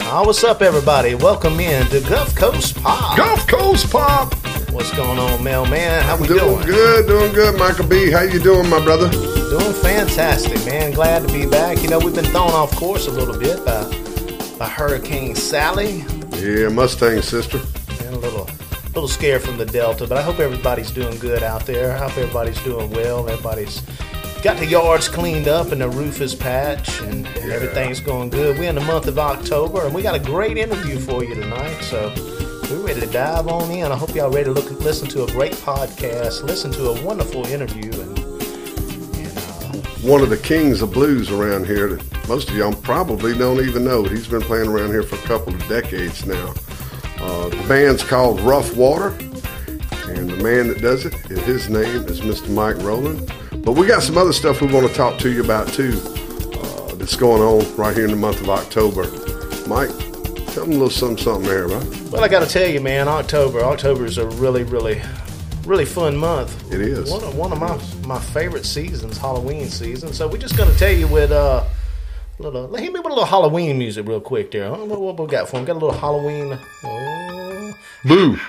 What's up, everybody? Welcome in to Gulf Coast Pop. Gulf Coast Pop. What's going on, mailman? How we doing? Doing good, Michael B. How you doing, my brother? Doing fantastic, man. Glad to be back. You know, we've been thrown off course a little bit by Hurricane Sally. Yeah, Mustang sister. And a little scared from the Delta, but I hope everybody's doing good out there. I hope everybody's doing well. Everybody's got the yards cleaned up and the roof is patched and everything's going good. We're in the month of October and we got a great interview for you tonight. So we're ready to dive on in. I hope y'all ready to listen to a great podcast, listen to a wonderful interview. And one of the kings of blues around here that most of y'all probably don't even know. He's been playing around here for a couple of decades now. The band's called Rough Water, and the man that does it, his name is Mr. Mike Rowland. But we got some other stuff we want to talk to you about too that's going on right here in the month of October. Mike, tell them a little something there, right? Well, I got to tell you, man, October is a really, really, really fun month. It is. One of my favorite seasons, Halloween season. So we're just going to tell you with hit me with a little Halloween music real quick there. I don't know what we got for him. Got a little Halloween. Boo.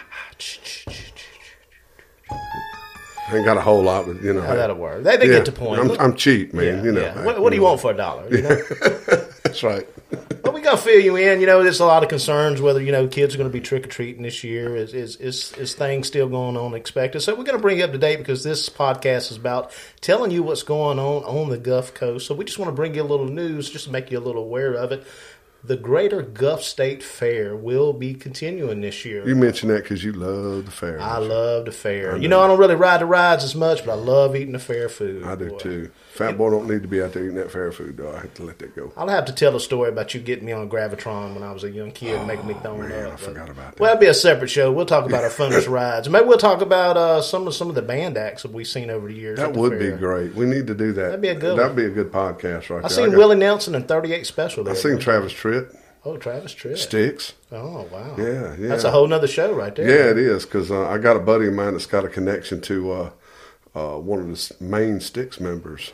I ain't got a whole lot, but you know. That'll work. They get the point. I'm cheap, man. Yeah, you know. Yeah. What do you want for $1? You know? That's right. Well, we gotta fill you in. You know, there's a lot of concerns whether kids are going to be trick or treating this year. Is things still going on expected? So we're going to bring you up to date because this podcast is about telling you what's going on the Gulf Coast. So we just want to bring you a little news, just to make you a little aware of it. The Greater Gulf State Fair will be continuing this year. You mentioned that because you love the fair. I love the fair. I don't really ride the rides as much, but I love eating the fair food. I do too. Fat boy don't need to be out there eating that fair food, though. I have to let that go. I'll have to tell a story about you getting me on Gravitron when I was a young kid, making me throw it up. I forgot about that. Well, that'll be a separate show. We'll talk about our funnest rides. Maybe we'll talk about some of the band acts that we've seen over the years. That would be great. We need to do that. That'd be a good podcast right there. I seen Willie Nelson and 38 Special there. I seen Travis Tritt. Oh, Travis Tritt. Sticks. Oh, wow. Yeah. That's a whole nother show right there. Yeah, it is, because I got a buddy of mine that's got a connection to one of the main Sticks members.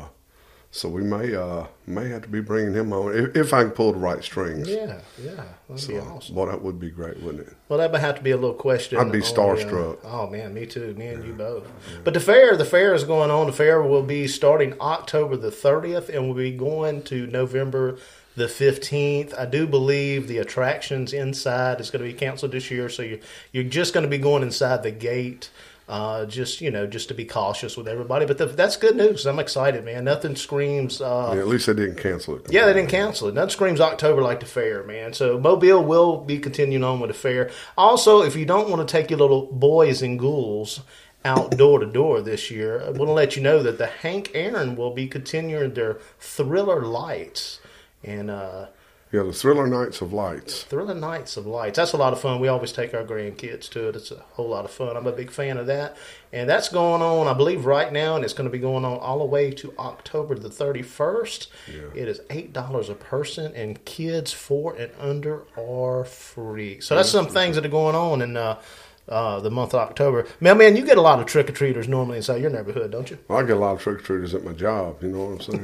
So we may have to be bringing him on if I can pull the right strings. Yeah. That'd be awesome. Well, that would be great, wouldn't it? Well, that would have to be a little question. I'd be starstruck. Oh, man, me too. Me and you both. Yeah. But the fair is going on. The fair will be starting October the 30th and will be going to November the 15th. I do believe the attractions inside is going to be canceled this year, so you're just going to be going inside the gate, just to be cautious with everybody. But that's good news. I'm excited, man. Nothing screams. At least they didn't cancel it. Yeah, they didn't cancel it. Nothing screams October like the fair, man. So Mobile will be continuing on with the fair. Also, if you don't want to take your little boys and ghouls out door to door this year, I want to let you know that the Hank Aaron will be continuing their Thriller Lights. And the Thriller Nights of Lights. Thriller Nights of Lights. That's a lot of fun. We always take our grandkids to it. It's a whole lot of fun. I'm a big fan of that. And that's going on, I believe, right now, and it's going to be going on all the way to October the 31st. Yeah. It is $8 a person, and kids 4 and under are free. So that's some things that are going on in the month of October. Man, you get a lot of trick-or-treaters normally inside your neighborhood, don't you? Well, I get a lot of trick-or-treaters at my job, you know what I'm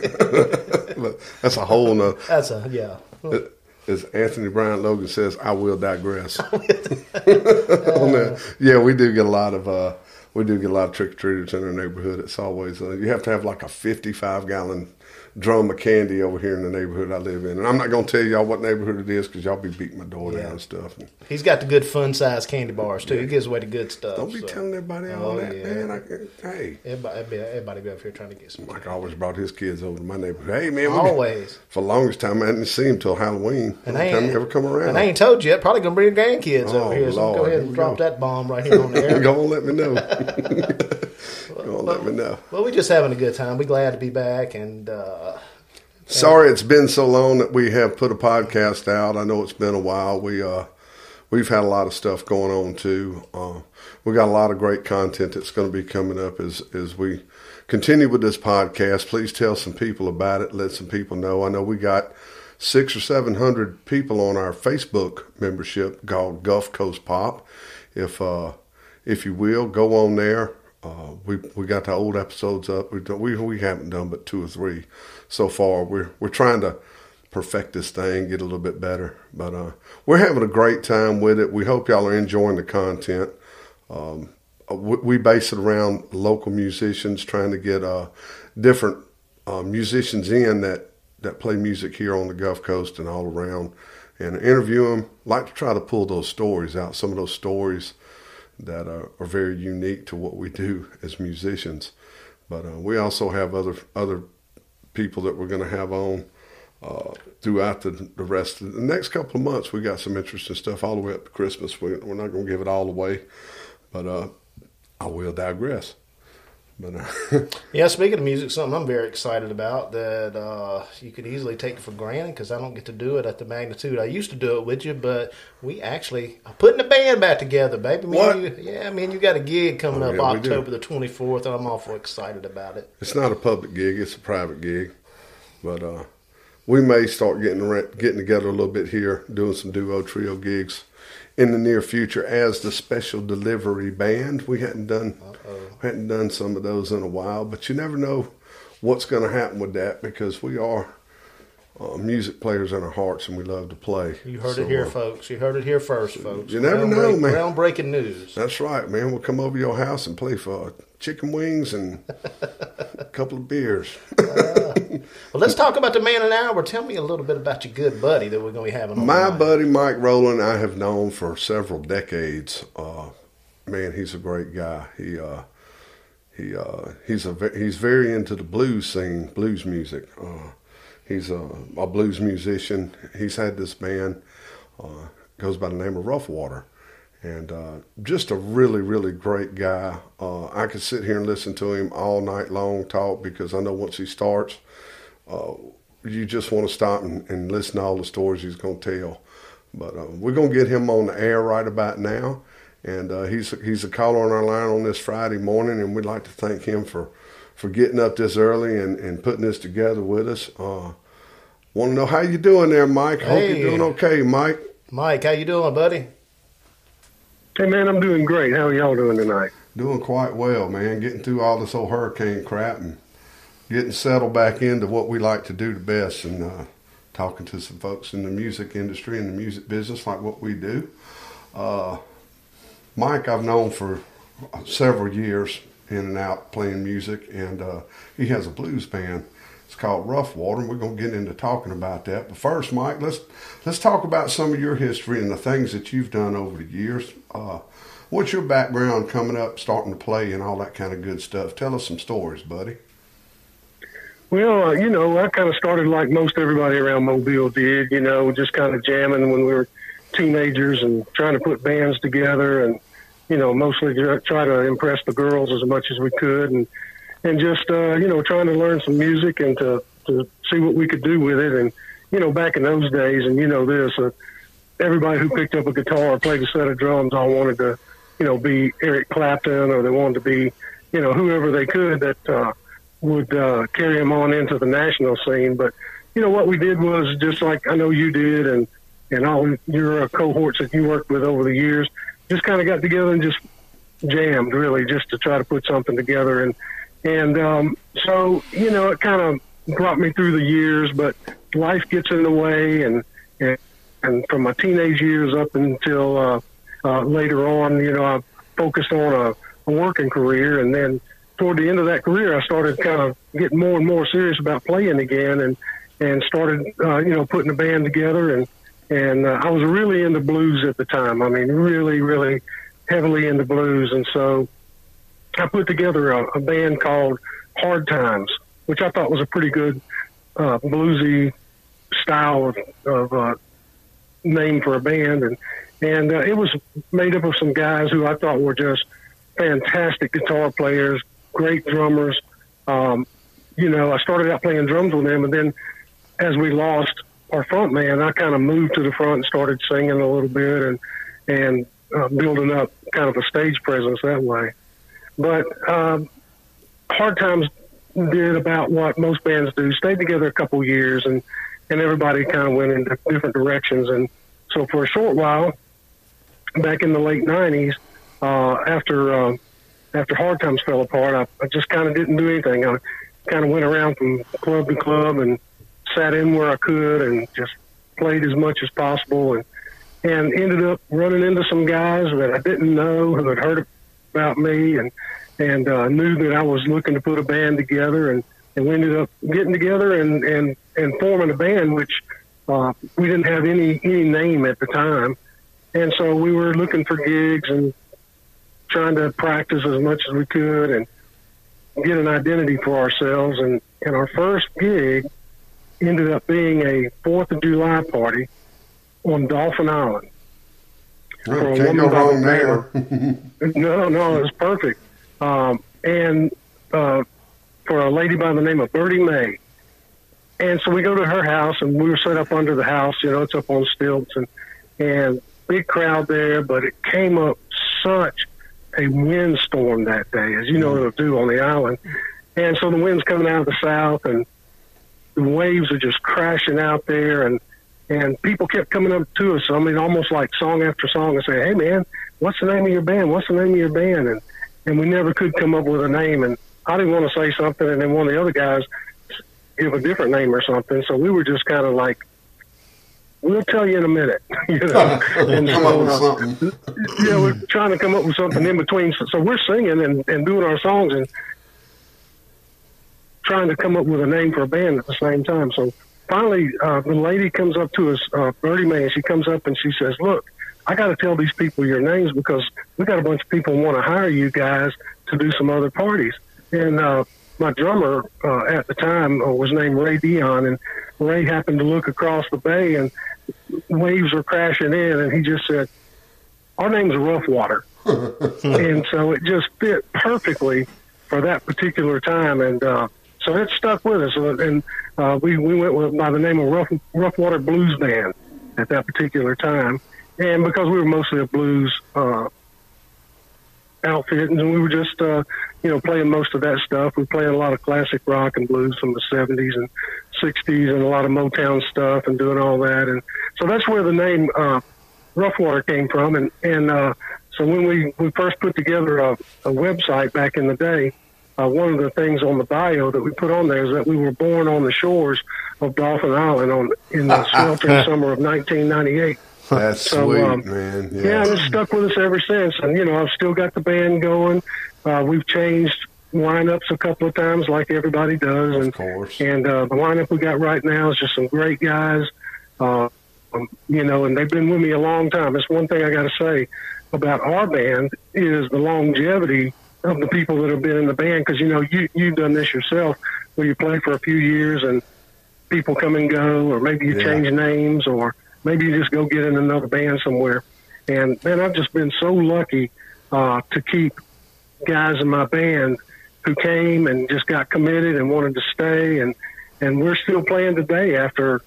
saying? That's a whole nother. As Anthony Brian Logan says, I will digress. Yeah, we do get a lot of trick-or-treaters in our neighborhood. It's always, you have to have like a 55-gallon drum of candy over here in the neighborhood I live in. And I'm not going to tell y'all what neighborhood it is because y'all be beating my door down and stuff. He's got the good fun-sized candy bars, too. He gives away the good stuff. Don't be telling everybody all that, man. Hey. Everybody be up here trying to get some. Mike always brought his kids over to my neighborhood. Hey, man. Always. For the longest time, I didn't see him till Halloween. And every time he ever come around. And I ain't told you yet. Probably going to bring your grandkids over here. So go ahead and drop that bomb right here on the air. Go on, let me know. Let me know. Well, we're just having a good time. We're glad to be back. And sorry it's been so long that we have put a podcast out. I know it's been a while. We've had a lot of stuff going on too. We got a lot of great content that's going to be coming up as we continue with this podcast. Please tell some people about it. Let some people know. I know we got 600 or 700 people on our Facebook membership called Gulf Coast Pop. If you will, go on there. We got the old episodes up. We haven't done but 2 or 3 so far. We're trying to perfect this thing, get a little bit better. But we're having a great time with it. We hope y'all are enjoying the content. We base it around local musicians, trying to get different musicians in that play music here on the Gulf Coast and all around, and interview them. Like to try to pull those stories out, some of those stories that are very unique to what we do as musicians. But we also have other people that we're going to have on throughout the rest of the next couple of months. We got some interesting stuff all the way up to Christmas. We're not going to give it all away, but I will digress. But yeah, speaking of music, something I'm very excited about that you could easily take for granted because I don't get to do it at the magnitude I used to do it with you. But we actually are putting a band back together, baby. You got a gig coming up October the 24th, and I'm awful excited about it. It's not a public gig; it's a private gig. But we may start getting together a little bit here, doing some duo trio gigs in the near future as the Special Delivery Band. We hadn't done some of those in a while, but you never know what's going to happen with that because we are music players in our hearts and we love to play. You heard it here, folks. You heard it here first, folks. You never know, man. Groundbreaking news. That's right, man. We'll come over to your house and play for chicken wings and a couple of beers. Well, let's talk about the man in the hour. Tell me a little bit about your good buddy that we're going to be having on. My buddy Mike Rowland, I have known for several decades. Man, he's a great guy. He's very into the blues scene, blues music. He's a blues musician. He's had this band, goes by the name of Rough Water, and just a really, really great guy. I could sit here and listen to him all night long talk because I know once he starts, you just want to stop and listen to all the stories he's going to tell. But we're going to get him on the air right about now, and he's a caller on our line on this Friday morning, and we'd like to thank him for getting up this early and putting this together with us. Want to know how you doing there, Mike? Hope you're doing okay, Mike. Mike, how you doing, buddy? Hey, man, I'm doing great. How are y'all doing tonight? Doing quite well, man. Getting through all this old hurricane crap and getting settled back into what we like to do the best, and talking to some folks in the music industry and the music business like what we do. Mike I've known for several years in and out playing music, and he has a blues band. It's called Rough Water, and we're going to get into talking about that. But first, Mike, let's talk about some of your history and the things that you've done over the years. What's your background coming up, starting to play, and all that kind of good stuff? Tell us some stories, buddy. Well, I kind of started like most everybody around Mobile did, just kind of jamming when we were teenagers and trying to put bands together and, mostly try to impress the girls as much as we could and just, trying to learn some music and to see what we could do with it. And, back in those days, and everybody who picked up a guitar or played a set of drums all wanted to, be Eric Clapton, or they wanted to be, whoever they could that would carry them on into the national scene. But, what we did was just like I know you did and all your cohorts that you worked with over the years, just kind of got together and just jammed, really, just to try to put something together. And so, it kind of brought me through the years, but life gets in the way. And from my teenage years up until later on, I focused on a working career. And then toward the end of that career, I started kind of getting more and more serious about playing again and started, putting a band together. And I was really into blues at the time. I mean, really, really heavily into blues. And so I put together a band called Hard Times, which I thought was a pretty good bluesy style of name for a band. And it was made up of some guys who I thought were just fantastic guitar players, great drummers. I started out playing drums with them, and then as we lost our front man, I kind of moved to the front and started singing a little bit and building up kind of a stage presence that way. But Hard Times did about what most bands do, stayed together a couple years, and everybody kind of went in different directions. And so for a short while, back in the late 90s, after Hard Times fell apart, I just kind of didn't do anything. I kind of went around from club to club and sat in where I could and just played as much as possible, and ended up running into some guys that I didn't know who had heard about me and knew that I was looking to put a band together, and we ended up getting together and forming a band, which we didn't have any name at the time. And so we were looking for gigs and trying to practice as much as we could and get an identity for ourselves. And our first gig ended up being a 4th of July party on Dauphin Island. Oh, can't go wrong there. No, it was perfect. And for a lady by the name of Birdie Mae. And so we go to her house, and we were set up under the house. You know, it's up on stilts, and big crowd there. But it came up such a windstorm that day, as you know it'll do on the island. And so the wind's coming out of the south, and the waves are just crashing out there, and people kept coming up to us. I mean, almost like song after song, and say, "Hey, man, what's the name of your band? What's the name of your band?" And we never could come up with a name. And I didn't want to say something, and then one of the other guys give a different name or something. So we were just kind of like, "We'll tell you in a minute," you know. And come up with something. Yeah, we're trying to come up with something in between. So we're singing and doing our songs and trying to come up with a name for a band at the same time. So finally, the lady comes up to us, Birdie Mae, and she comes up and she says, "Look, I got to tell these people your names because we got a bunch of people who want to hire you guys to do some other parties." And my drummer at the time was named Ray Dion, and Ray happened to look across the bay, and waves were crashing in, and he just said, "Our name's Rough Water." And so it just fit perfectly for that particular time, and so it stuck with us. And we went with by the name of Rough Water Blues Band at that particular time. And because we were mostly a blues outfit, and we were just, playing most of that stuff. We played a lot of classic rock and blues from the 70s and 60s and a lot of Motown stuff and doing all that. And so that's where the name Rough Water came from. And so when we first put together a website back in the day, one of the things on the bio that we put on there is that we were born on the shores of Dauphin Island in the sweltering summer of 1998. That's sweet, man. Yeah, and it's stuck with us ever since. And, I've still got the band going. We've changed lineups a couple of times like everybody does. Of course. And the lineup we got right now is just some great guys, and they've been with me a long time. It's one thing I got to say about our band is the longevity of the people that have been in the band. Because, you've done this yourself where you play for a few years and people come and go, or maybe you change names, or maybe you just go get in another band somewhere. And, man, I've just been so lucky to keep guys in my band who came and just got committed and wanted to stay. And we're still playing today after,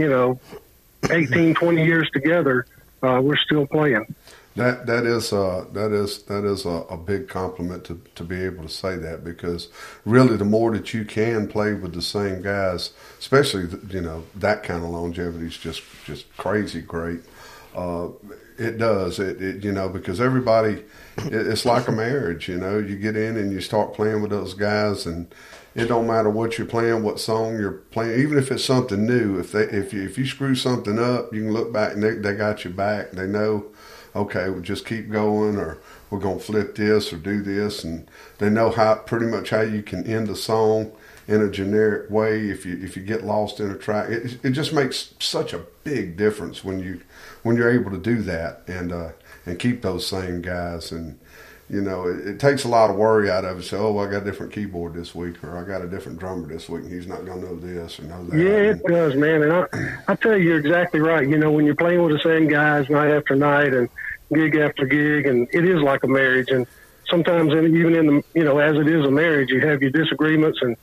18, 20 years together. We're still playing. That is a big compliment to be able to say that, because really the more that you can play with the same guys, especially that kind of longevity is just crazy great. It does because everybody, it's like a marriage. You get in and you start playing with those guys, and it don't matter what you're playing, what song you're playing, even if it's something new. If you screw something up, you can look back and they got your back. They know, okay, we'll just keep going, or we're going to flip this or do this. And they know pretty much how you can end a song in a generic way if you get lost in a track. It just makes such a big difference when you're able to do that and keep those same guys. And, it takes a lot of worry out of it. So, I got a different keyboard this week, or I got a different drummer this week, and he's not going to know this or know that. Yeah, it does, man. And I tell you, you're exactly right. When you're playing with the same guys night after night and gig after gig, and it is like a marriage. And sometimes even in the, as it is a marriage, you have your disagreements, and,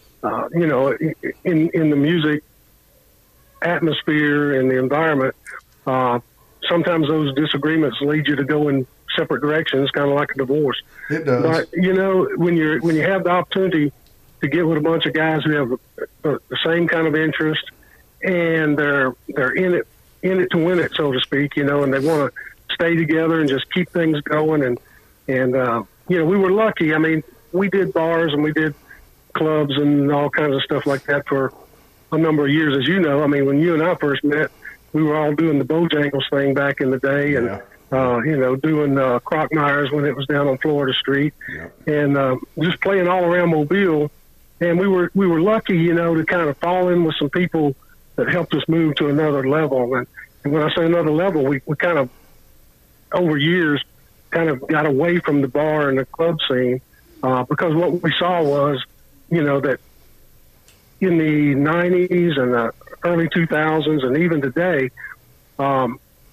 in the music atmosphere and the environment, sometimes those disagreements lead you to go in separate directions, kind of like a divorce. It does. But when you have the opportunity to get with a bunch of guys who have the same kind of interest, and they're in it to win it, so to speak, and they want to stay together and just keep things going, and we were lucky. I mean, we did bars and we did clubs and all kinds of stuff like that for a number of years, as you know. I mean, when you and I first met, we were all doing the Bojangles thing back in the day, and doing Crockmeyer's when it was down on Florida Street, and just playing all around Mobile. And we were lucky, to kind of fall in with some people that helped us move to another level. And when I say another level, we kind of, over years, kind of got away from the bar and the club scene because what we saw was, that in the 90s and the early 2000s and even today, guys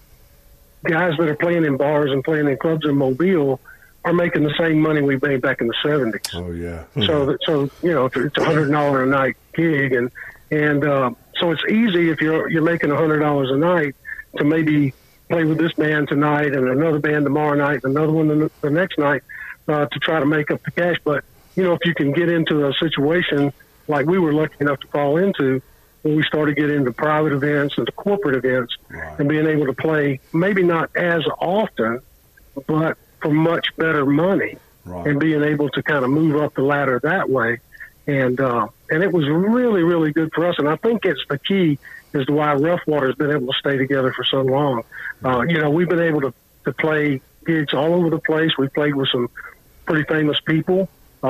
that are playing in bars and playing in clubs in Mobile are making the same money we made back in the 70s. Oh, yeah. So it's $100 a night gig. And so it's easy if you're making $100 a night to maybe play with this band tonight and another band tomorrow night and another one the next night to try to make up the cash. But, if you can get into a situation like we were lucky enough to fall into, when we started getting into private events and to corporate events and being able to play maybe not as often, but for much better money and being able to kind of move up the ladder that way. And it was really, really good for us. And I think it's the key as to why Rough Water has been able to stay together for so long. We've been able to play gigs all over the place. We've played with some pretty famous people.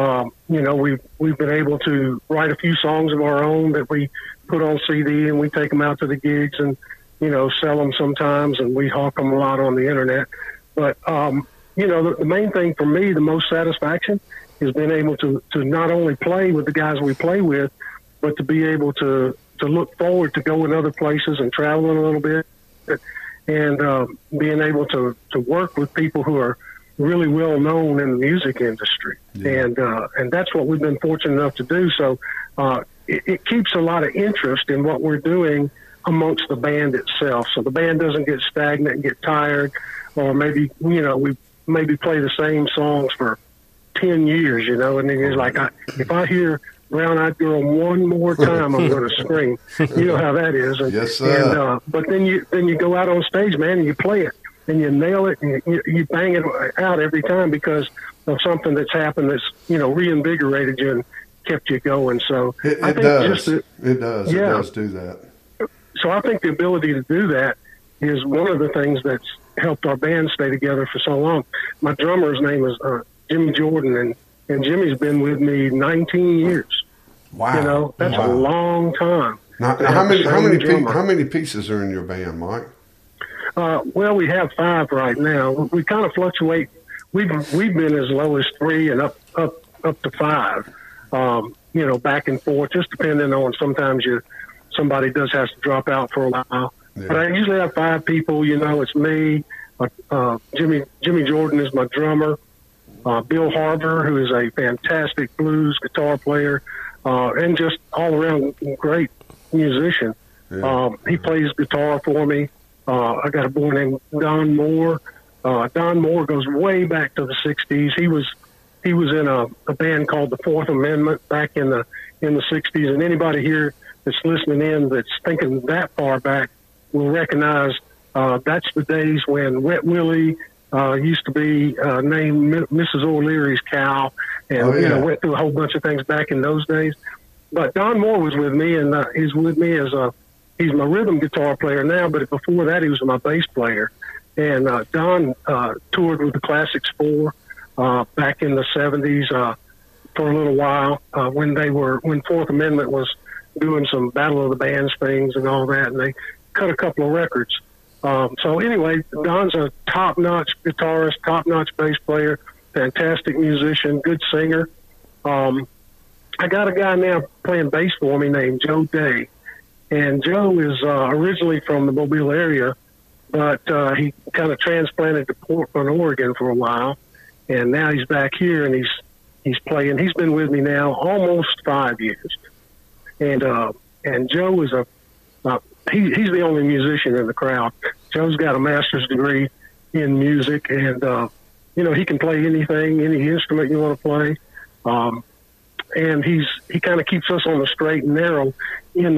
We've been able to write a few songs of our own that we put on CD, and we take them out to the gigs and, sell them sometimes, and we hawk them a lot on the internet. But, the main thing for me, the most satisfaction, is being able to not only play with the guys we play with, but to be able to look forward to going other places and traveling a little bit, and being able to work with people who are really well known in the music industry. And that's what we've been fortunate enough to do. So it keeps a lot of interest in what we're doing amongst the band itself. So the band doesn't get stagnant and get tired, or maybe, we maybe play the same songs for 10 years, and then it's like, if I hear Brown Eyed Girl one more time, I'm going to scream. You know how that is. And, yes, sir. But then you go out on stage, man, and you play it, and you nail it, and you bang it out every time because of something that's happened that's, reinvigorated you and kept you going. So I think does. It does. It does do that. So I think the ability to do that is one of the things that's helped our band stay together for so long. My drummer's name is Jimmy Jordan, and Jimmy's been with me 19 years. Wow. That's a long time. Now how many pieces are in your band, Mike? Well, we have 5 right now. We kind of fluctuate. We've been as low as 3 and up to 5. Back and forth, just depending on sometimes somebody does have to drop out for a while. Yeah. But I usually have 5 people. It's me. Jimmy Jordan is my drummer. Bill Harbour, who is a fantastic blues guitar player and just all around great musician. Yeah. He plays guitar for me. I got a boy named Don Moore. Don Moore goes way back to the 60s. He was in a band called the Fourth Amendment back in the 60s. And anybody here that's listening in that's thinking that far back will recognize that's the days when Wet Willie used to be named Mrs. O'Leary's cow, and went through a whole bunch of things back in those days. But Don Moore was with me, and he's with me as he's my rhythm guitar player now, but before that he was my bass player. And Don toured with the Classics 4 back in the 70s for a little while when Fourth Amendment was doing some Battle of the Bands things and all that, and they cut a couple of records. So anyway, Don's a top-notch guitarist, top-notch bass player, fantastic musician, good singer. I got a guy now playing bass for me named Joe Day. And Joe is originally from the Mobile area, but he kind of transplanted to Portland, Oregon for a while. And now he's back here, and he's playing. He's been with me now almost 5 years. And Joe is he's the only musician in the crowd. Joe's got a master's degree in music, and he can play anything, any instrument you want to play. And he kind of keeps us on the straight and narrow in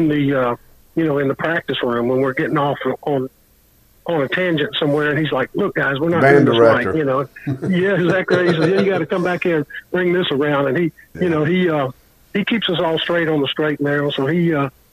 the practice room when we're getting off on a tangent somewhere, and he's like, "Look, guys, we're not Band doing director. this right." Yeah, exactly. He says, "Yeah, you got to come back here and bring this around." And he keeps us all straight on the straight and narrow. So he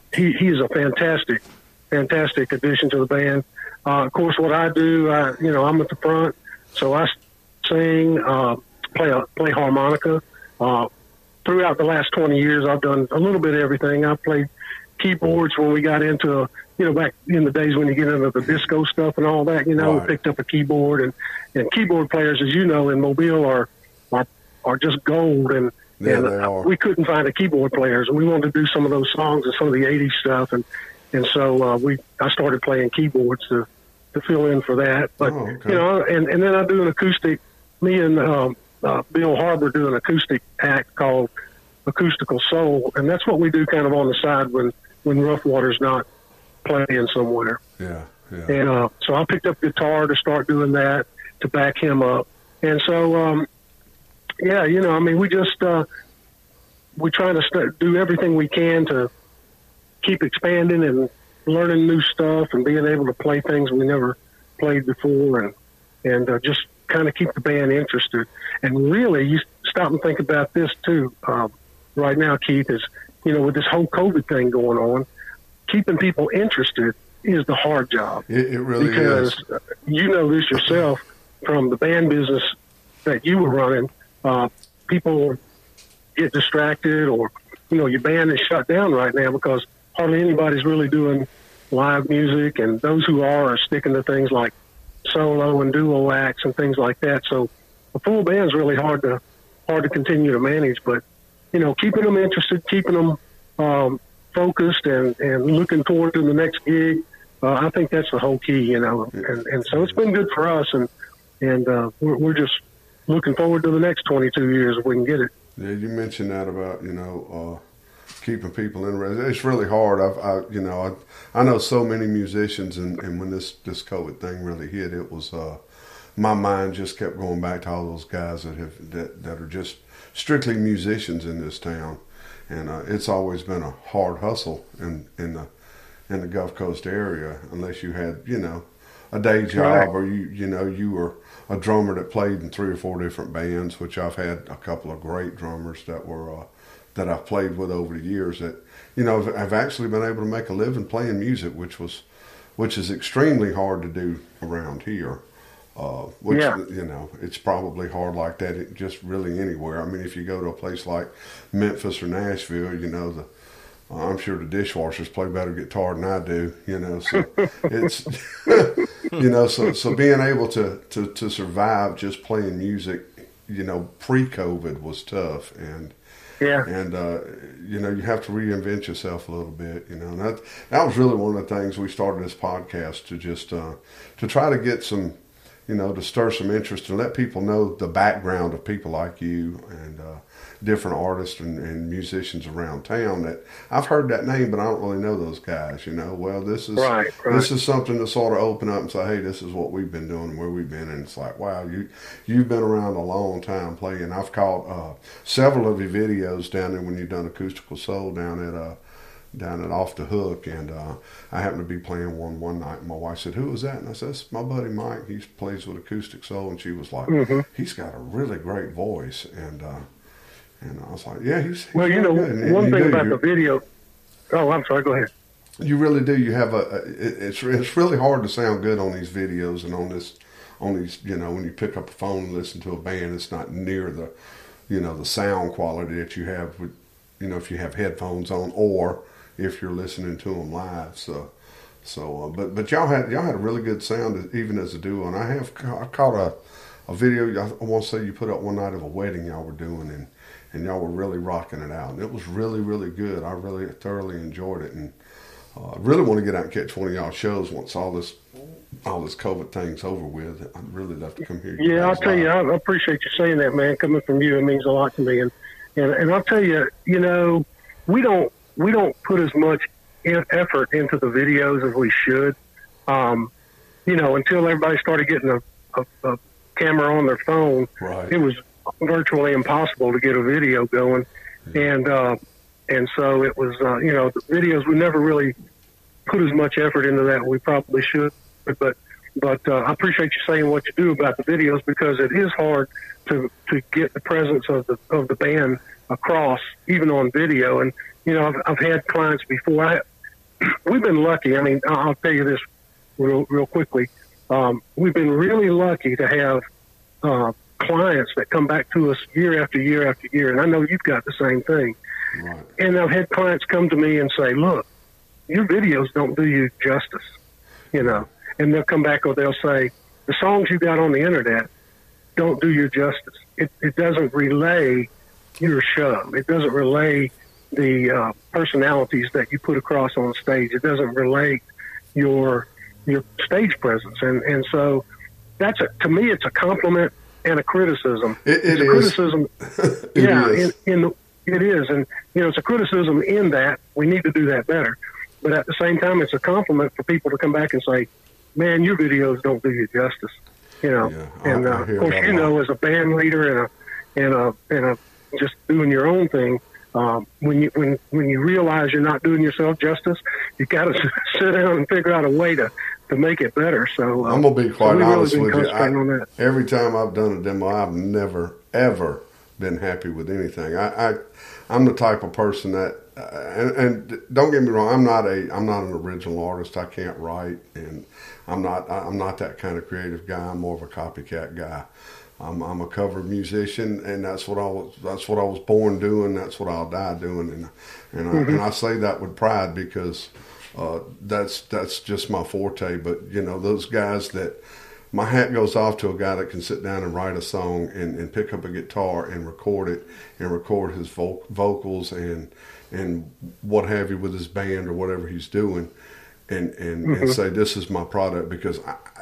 he is a fantastic addition to the band. Of course, what I do, I'm at the front, so I sing, play harmonica. Throughout the last 20 years, I've done a little bit of everything. I played keyboards when we got into, back in the days when you get into the disco stuff and all that, Right. we picked up a keyboard, and keyboard players, as you know, in Mobile are just gold. And Yeah, they are. we couldn't find a keyboard players, and we wanted to do some of those songs and some of the 80s stuff. And so I started playing keyboards to fill in for that. But, okay. and then I do an acoustic, me and Bill Harbor do an acoustic act called Acoustical Soul, and that's what we do kind of on the side when Rough Water's not playing somewhere. Yeah. And so I picked up guitar to start doing that to back him up. And so, we just we try to do everything we can to keep expanding and learning new stuff and being able to play things we never played before, and just kind of keep the band interested. And really, you stop and think about this too. Right now, Keith, is with this whole COVID thing going on, keeping people interested is the hard job. It really because is. You know this yourself from the band business that you were running. People get distracted, or your band is shut down right now because hardly anybody's really doing live music, and those who are sticking to things like solo and duo acts and things like that. So a full band's really hard to continue to manage, but keeping them interested, keeping them focused, and looking forward to the next gig. I think that's the whole key, and so it's been good for us, and we're just looking forward to the next 22 years if we can get it. Yeah, you mentioned that about keeping people interested. It's really hard. I know so many musicians, and when this COVID thing really hit, it was my mind just kept going back to all those guys that are just strictly musicians in this town, and it's always been a hard hustle in the Gulf Coast area, unless you had a day job, right. or you were a drummer that played in 3 or 4 different bands, which I've had a couple of great drummers that I've played with over the years that have actually been able to make a living playing music, which is extremely hard to do around here. It's probably hard like that just really anywhere. I mean, if you go to a place like Memphis or Nashville, I'm sure the dishwashers play better guitar than I do, so it's, so being able to survive just playing music, pre-COVID was tough. And you have to reinvent yourself a little bit, and that was really one of the things we started this podcast to just, to try to get some, to stir some interest and let people know the background of people like you and, different artists and musicians around town that I've heard that name, but I don't really know those guys, well, this is, right. This is something to sort of open up and say, hey, this is what we've been doing and where we've been. And it's like, wow, you've been around a long time playing. I've caught, several of your videos down there when you've done Acoustical Soul down at Off the Hook, and I happened to be playing one night, and my wife said, who was that? And I said, it's my buddy Mike. He plays with Acoustic Soul, and she was like, he's got a really great voice, and I was like, yeah, he's well, good. One thing about the video. Oh, I'm sorry. Go ahead. You really do. You have it's really hard to sound good on these videos and on these, when you pick up a phone and listen to a band, it's not near the, the sound quality that you have with, if you have headphones on or if you're listening to them live. But y'all had a really good sound even as a duo, and I caught a video. I want to say you put up one night of a wedding y'all were doing, and y'all were really rocking it out, and it was really, really good. I really thoroughly enjoyed it, and I really want to get out and catch one of y'all shows once all this COVID thing's over with. I'd really love to come here. Yeah, I'll tell you, I appreciate you saying that, man. Coming from you, it means a lot to me, and I'll tell you, we don't put as much effort into the videos as we should. Until everybody started getting a camera on their phone, right. It was virtually impossible to get a video going, and so it was. The videos, we never really put as much effort into that as we probably should. But I appreciate you saying what you do about the videos, because it is hard to get the presence of the band across, even on video. And I've had clients before. we've been lucky. I mean, I'll tell you this real quickly. We've been really lucky to have clients that come back to us year after year after year, and I know you've got the same thing. Right. And I've had clients come to me and say, "Look, your videos don't do you justice," you know. And they'll come back or they'll say, "The songs you got on the internet don't do you justice. It doesn't relay your show. It doesn't relay the personalities that you put across on stage. It doesn't relate your stage presence." And so that's to me, it's a compliment and a criticism. It it's a is. criticism. It yeah, is. It is. And, you know, it's a criticism in that we need to do that better. But at the same time, it's a compliment for people to come back and say, "Man, your videos don't do you justice." You know, Yeah, and I hear of course, that you a lot. know, as a band leader and a just doing your own thing, when you realize you're not doing yourself justice, you got to sit down and figure out a way to make it better. So I'm gonna be quite we've honest really with been you. concentrating on that. Every time I've done a demo, I've never ever been happy with anything. I'm the type of person that, and don't get me wrong, I'm not an original artist. I can't write, and I'm not that kind of creative guy. I'm more of a copycat guy. I'm a cover musician, and that's what I was born doing. That's what I'll die doing, and I say that with pride because that's just my forte. But you know, those guys that my hat goes off to a guy that can sit down and write a song and pick up a guitar and record it and record his vocals and what have you with his band or whatever he's doing and say, "This is my product," because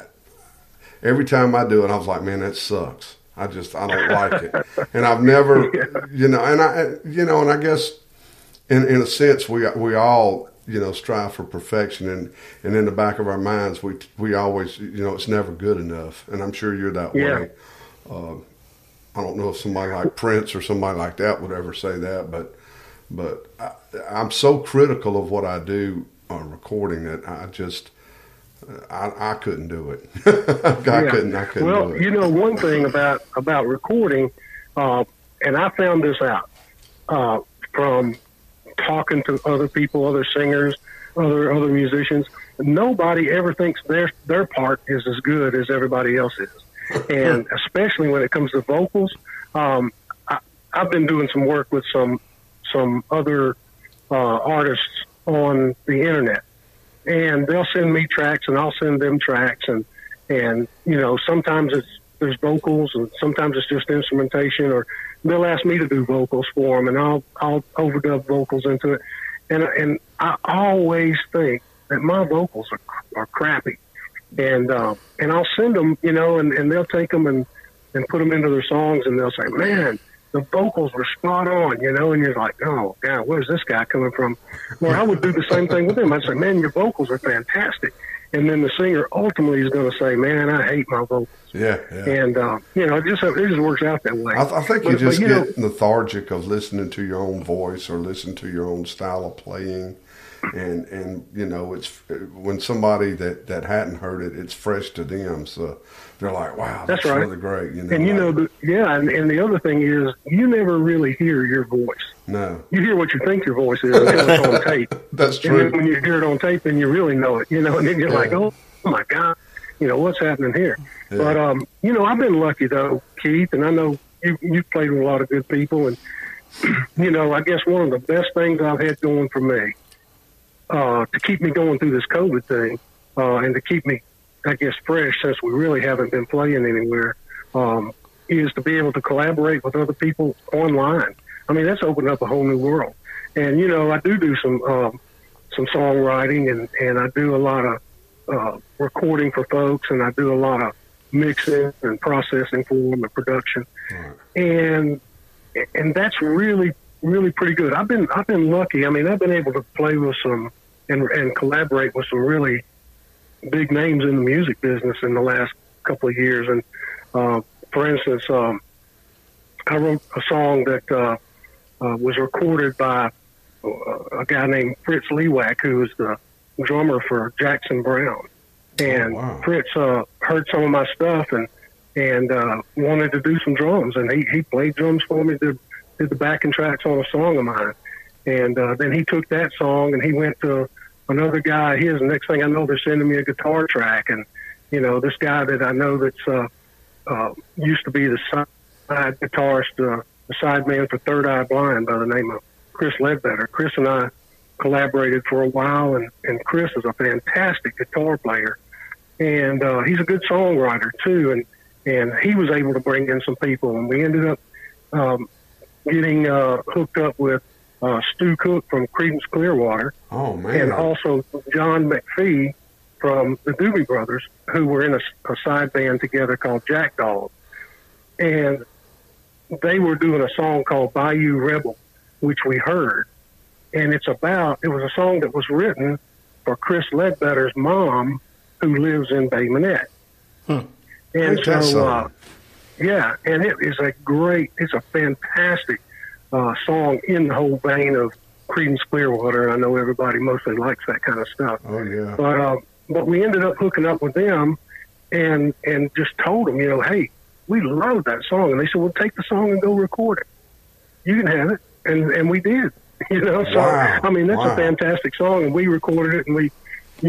every time I do it, I was like, "Man, that sucks. I don't like it." And I've never, and I guess in a sense we all, strive for perfection, and in the back of our minds, we always, it's never good enough. And I'm sure you're that way. I don't know if somebody like Prince or somebody like that would ever say that, but I'm so critical of what I do recording that I couldn't do it. I couldn't well, do it. One thing about recording, and I found this out from talking to other people, other singers, other musicians. Nobody ever thinks their part is as good as everybody else's, and especially when it comes to vocals. I've been doing some work with some other artists on the internet, and they'll send me tracks and I'll send them tracks, and sometimes there's vocals and sometimes it's just instrumentation, or they'll ask me to do vocals for them and I'll overdub vocals into it, and I always think that my vocals are crappy, and I'll send them, and they'll take them and put them into their songs, and they'll say, "Man, the vocals were spot on," and you're like, "Oh God, where's this guy coming from?" Or I would do the same thing with him. I'd say, "Man, your vocals are fantastic," and then the singer ultimately is going to say, "Man, I hate my vocals." Yeah. And it just works out that way. I think you just get lethargic of listening to your own voice or listening to your own style of playing, and it's when somebody that hadn't heard it, it's fresh to them, so they're like, "Wow, that's right. really great." And and the other thing is, you never really hear your voice. No, you hear what you think your voice is until it's on tape. That's true. And then when you hear it on tape, then you really know it, and then you're like, "Oh my God, what's happening here?" Yeah. But I've been lucky though, Keith, and I know you've played with a lot of good people, and I guess one of the best things I've had going for me to keep me going through this COVID thing, and to keep me, I guess, fresh since we really haven't been playing anywhere, is to be able to collaborate with other people online. I mean, that's opened up a whole new world. And, I do some songwriting, and I do a lot of recording for folks, and I do a lot of mixing and processing for them and production. Right. And that's really, really pretty good. I've been lucky. I mean, I've been able to play with some and collaborate with some really big names in the music business in the last couple of years. And for instance, I wrote a song that was recorded by a guy named Fritz Lewak, who was the drummer for Jackson Browne. And Fritz heard some of my stuff and wanted to do some drums, and he played drums for me, did the backing tracks on a song of mine. And then he took that song and he went to another guy, the next thing I know, they're sending me a guitar track. And, this guy that I know that's used to be the side guitarist, the side man for Third Eye Blind by the name of Chris Ledbetter. Chris and I collaborated for a while, and Chris is a fantastic guitar player. And he's a good songwriter, too. And he was able to bring in some people, and we ended up getting hooked up with Stu Cook from Creedence Clearwater. Oh, man. And also John McPhee from the Doobie Brothers, who were in a side band together called Jackdog. And they were doing a song called Bayou Rebel, which we heard. And it was a song that was written for Chris Ledbetter's mom, who lives in Bay Minette. And so, and it's a fantastic song in the whole vein of Creedence Clearwater. I know everybody mostly likes that kind of stuff. Oh, yeah. But we ended up hooking up with them and just told them, hey, we love that song. And they said, well, take the song and go record it. You can have it. And we did, So, wow. I mean, that's a fantastic song. And we recorded it, and we,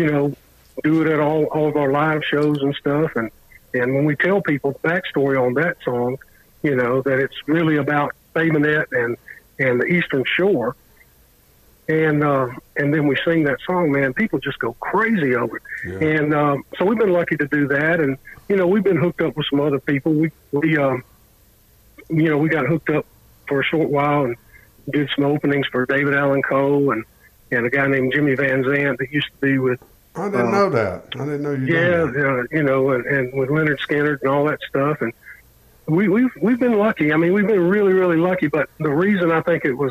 do it at all of our live shows and stuff. And when we tell people the backstory on that song, that it's really about Bay Minette and the Eastern Shore. And then we sing that song, man, people just go crazy over it. Yeah. And so we've been lucky to do that. And, we've been hooked up with some other people. We got hooked up for a short while and did some openings for David Allan Coe and a guy named Jimmy Van Zandt that used to be with. I didn't know that. I didn't know you did that. And with Leonard Skinner and all that stuff. And we've been lucky. I mean, we've been really, really lucky. But the reason I think it was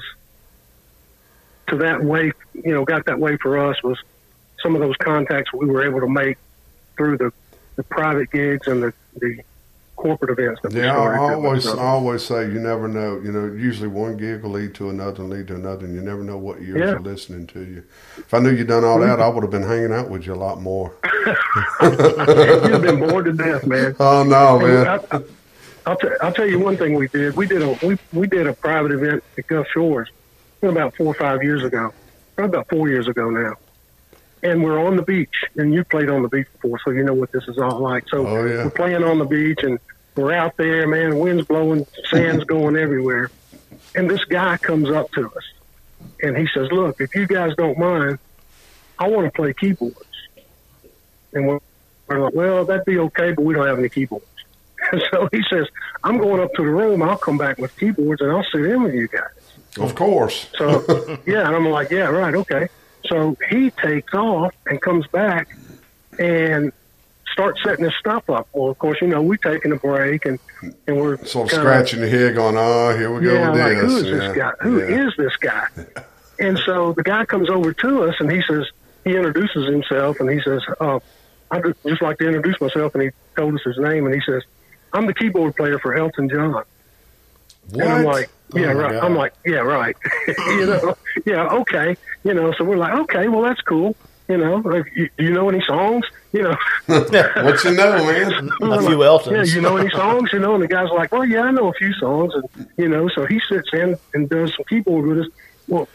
to that way, got that way for us was some of those contacts we were able to make through the private gigs and the corporate events that we started. I always say you never know. Usually one gig will lead to another and you never know what ears are listening to you. If I knew you'd done all that, I would have been hanging out with you a lot more. You'd have been bored to death, man. Oh, no, man. I'll tell you one thing we did. We did a private event at Gulf Shores about 4 or 5 years ago, probably about 4 years ago now. And we're on the beach, and you played on the beach before, so you know what this is all like. So we're playing on the beach, and we're out there, man, wind's blowing, sand's going everywhere. And this guy comes up to us, and he says, look, if you guys don't mind, I want to play keyboards. And we're like, well, that'd be okay, but we don't have any keyboards. And so he says, I'm going up to the room, I'll come back with keyboards, and I'll sit in with you guys. Of course. So, and I'm like, yeah, right, okay. So he takes off and comes back and starts setting his stuff up. Well, of course, we're taking a break and we're sort of scratching your head going, here we go with this. Like, who is this guy? Who is this guy? And so the guy comes over to us and he introduces himself and he says, I'd just like to introduce myself. And he told us his name and he says, I'm the keyboard player for Elton John. What? And I'm like, yeah, right. God. I'm like, yeah, right. Yeah, okay. So we're like, okay, well, that's cool. Do you know any songs? What you know, man? A few Eltons. Yeah, you know any songs? And the guy's like, well, yeah, I know a few songs. And, so he sits in and does some keyboard with us. Well,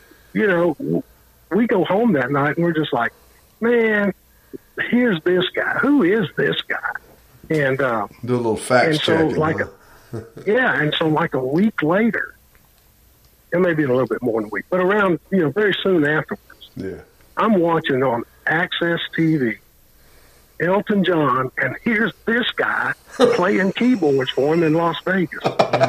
we go home that night and we're just like, man, here's this guy. Who is this guy? And do a little fact checking. And so like a week later, it may be a little bit more than a week, but around, very soon afterwards, I'm watching on Access TV, Elton John, and here's this guy playing keyboards for him in Las Vegas.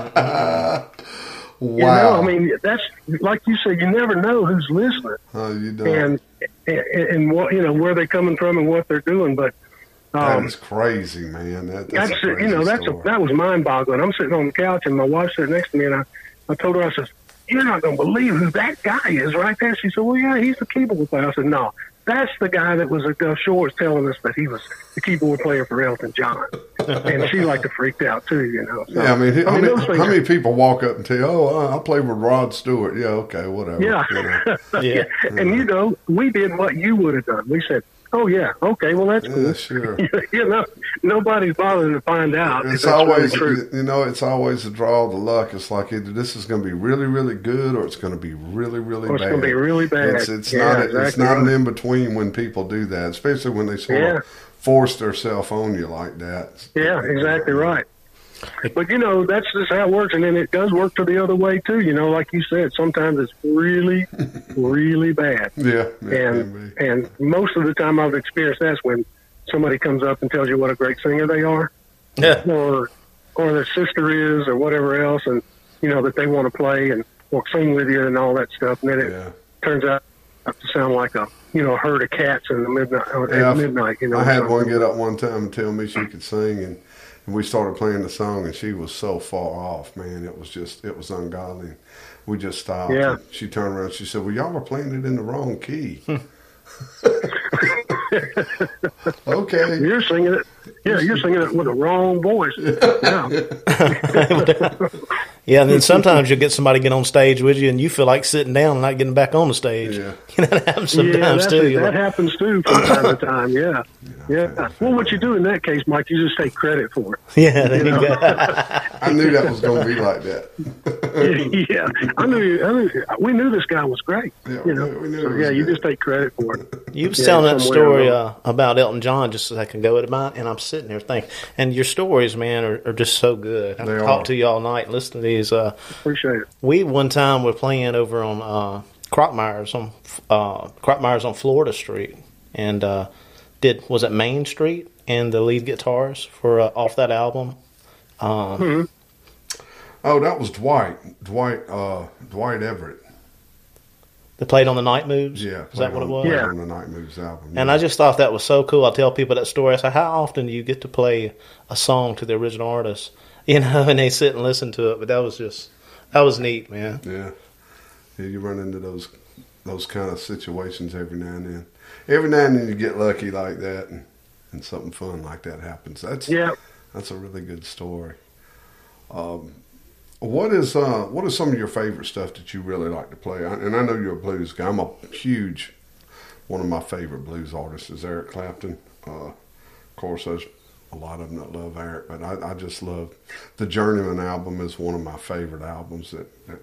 Wow. I mean, that's, like you said, you never know who's listening. Oh, you don't. And what, where they're coming from and what they're doing, but that is crazy, man. That's a crazy story. That was mind-boggling. I'm sitting on the couch, and my wife's sitting next to me, and I told her, I said, you're not going to believe who that guy is right there. She said, well, yeah, he's the keyboard player. I said, no, that's the guy that was at Gulf Shores telling us that he was the keyboard player for Elton John. And she like to freaked out, too, So, yeah, I mean how many people walk up and tell you, I played with Rod Stewart. Yeah, okay, whatever. Yeah. Yeah. And, we did what you would have done. We said, Oh yeah. Okay. Well, that's cool. Sure. Nobody's bothering to find out. It's always, it's always a draw of the luck. It's like either this is going to be really, really good, or it's going to be really, really bad. It's going to be really bad. It's not an in between when people do that, especially when they sort of force themselves on you like that. Yeah, exactly right. But that's just how it works, and then it does work to the other way too. Like you said, sometimes it's really, really bad. Yeah. And most of the time I've experienced that's when somebody comes up and tells you what a great singer they are, or their sister is, or whatever else, and that they want to play and or sing with you and all that stuff, and then it turns out to sound like a herd of cats in the midnight. At midnight, I had one get up one time and tell me she could sing, and we started playing the song, and she was so far off, man. It was ungodly. We just stopped. Yeah. She turned around. She said, "Well, y'all are playing it in the wrong key." Okay. You're singing it. Yeah, you're singing it with the wrong voice. Yeah. Yeah, and then sometimes you'll get somebody get on stage with you, and you feel like sitting down and not getting back on the stage. Yeah. That happens sometimes too. That happens too from time to time. Yeah. Well, what you do in that case, Mike, you just take credit for it. Yeah, there you go. I knew that was going to be like that. Yeah, I knew. We knew this guy was great. Yeah, we knew so, you just take credit for it. You was telling that story about Elton John just a second ago, and I'm sitting there thinking, and your stories, man, are just so good. I talk to you all night, and listen to these. Appreciate it. We one time were playing over on Crockmeyer's on Florida Street, and was it Main Street, and the lead guitarist for off that album. Oh, that was Dwight Everett. They played on the Night Moves? Yeah. Is that what it was? Yeah, on the Night Moves album. And I just thought that was so cool. I tell people that story. I say, how often do you get to play a song to the original artist? And they sit and listen to it. But that was neat, man. Yeah. Yeah, you run into those kind of situations every now and then. Every now and then you get lucky like that, and something fun like that happens. That's a really good story. What is some of your favorite stuff that you really like to play? And I know you're a blues guy. One of my favorite blues artists is Eric Clapton. Of course, there's a lot of them that love Eric, but I just love the Journeyman album is one of my favorite albums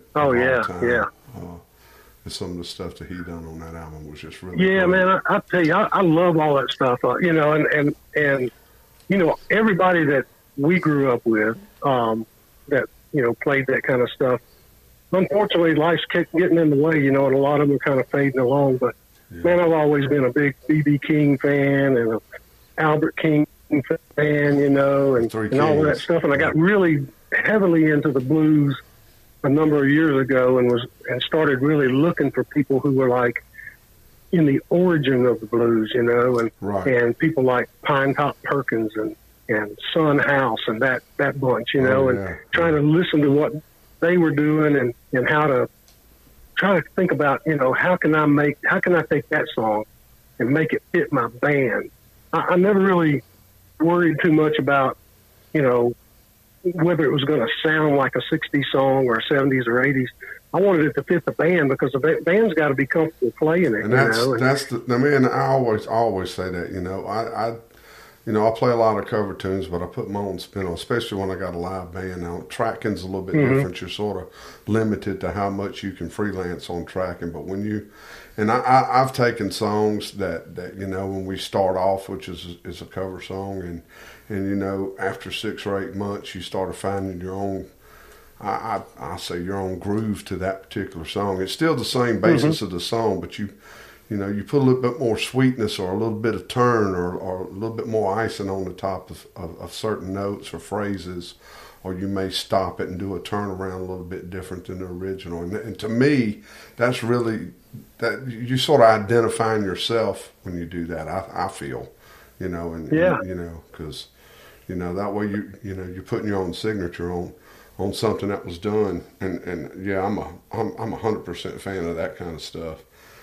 and some of the stuff that he done on that album was just really great. Man, I tell you, I love all that stuff. And everybody that we grew up with that played that kind of stuff. Unfortunately, life's kept getting in the way, and a lot of them are kind of fading along. But man, I've always been a big B.B. King fan and a Albert King fan, and all of that stuff. And I got really heavily into the blues a number of years ago, and started really looking for people who were like in the origin of the blues, and people like Pinetop Perkins and Son House and that bunch, trying to listen to what they were doing and how to try to think about, how can I take that song and make it fit my band. I never really worried too much about, whether it was going to sound like a 60s song or a 70s or 80s. I wanted it to fit the band because the band's got to be comfortable playing it. And I always say that, I play a lot of cover tunes, but I put my own spin on, especially when I got a live band. Now, tracking's a little bit different. You're sort of limited to how much you can freelance on tracking. But I've taken songs that when we start off, which is a cover song, and after 6 or 8 months, you started finding your own, I say your own groove to that particular song. It's still the same basis of the song, but you put a little bit more sweetness or a little bit of turn or a little bit more icing on the top of certain notes or phrases, or you may stop it and do a turnaround a little bit different than the original. And to me, that's really, that you sort of identifying yourself when you do that, I feel, because, that way you're putting your own signature on something that was done. And yeah, I'm a 100% fan of that kind of stuff.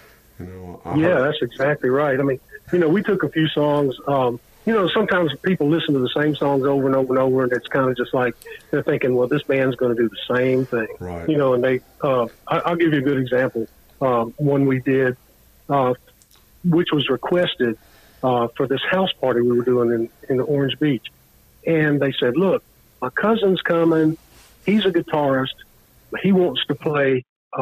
That's exactly right. I mean, we took a few songs. Sometimes people listen to the same songs over and over and over, and it's kind of just like they're thinking, well, this band's going to do the same thing. Right. And they, I'll give you a good example. One we did, which was requested for this house party we were doing in Orange Beach. And they said, look, my cousin's coming. He's a guitarist, but he wants to play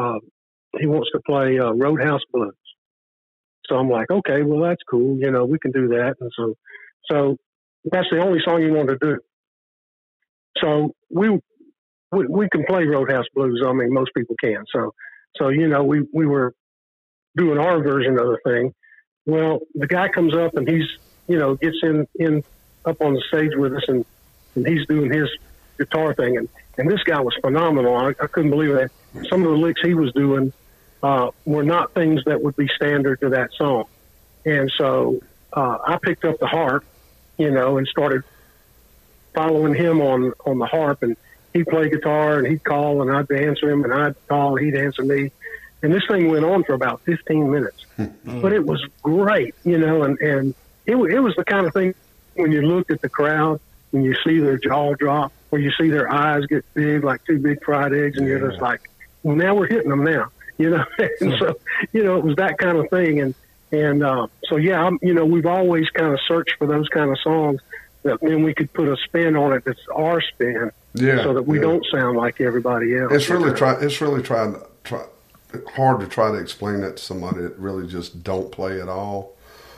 Roadhouse Blues. So I'm like, okay, well, that's cool. You know, we can do that. And so that's the only song he wanted to do. So we can play Roadhouse Blues. I mean, most people can. So you know, we were doing our version of the thing. Well, the guy comes up and he's, you know, gets in up on the stage with us and he's doing his guitar thing. And this guy was phenomenal. I couldn't believe that. Some of the licks he was doing were not things that would be standard to that song. And so I picked up the harp, you know, and started following him on the harp. And he'd play guitar and he'd call and I'd answer him and I'd call and he'd answer me. And this thing went on for about 15 minutes. But it was great, you know, and it was the kind of thing when you looked at the crowd and you see their jaw drop or you see their eyes get big like two big fried eggs and you're just like, well, now we're hitting them now, you know. And so, you know, it was that kind of thing. And so, yeah, you know, we've always kind of searched for those kind of songs that then we could put a spin on it that's our spin so that we don't sound like everybody else. It's really hard to try to explain that to somebody that really just don't play at all.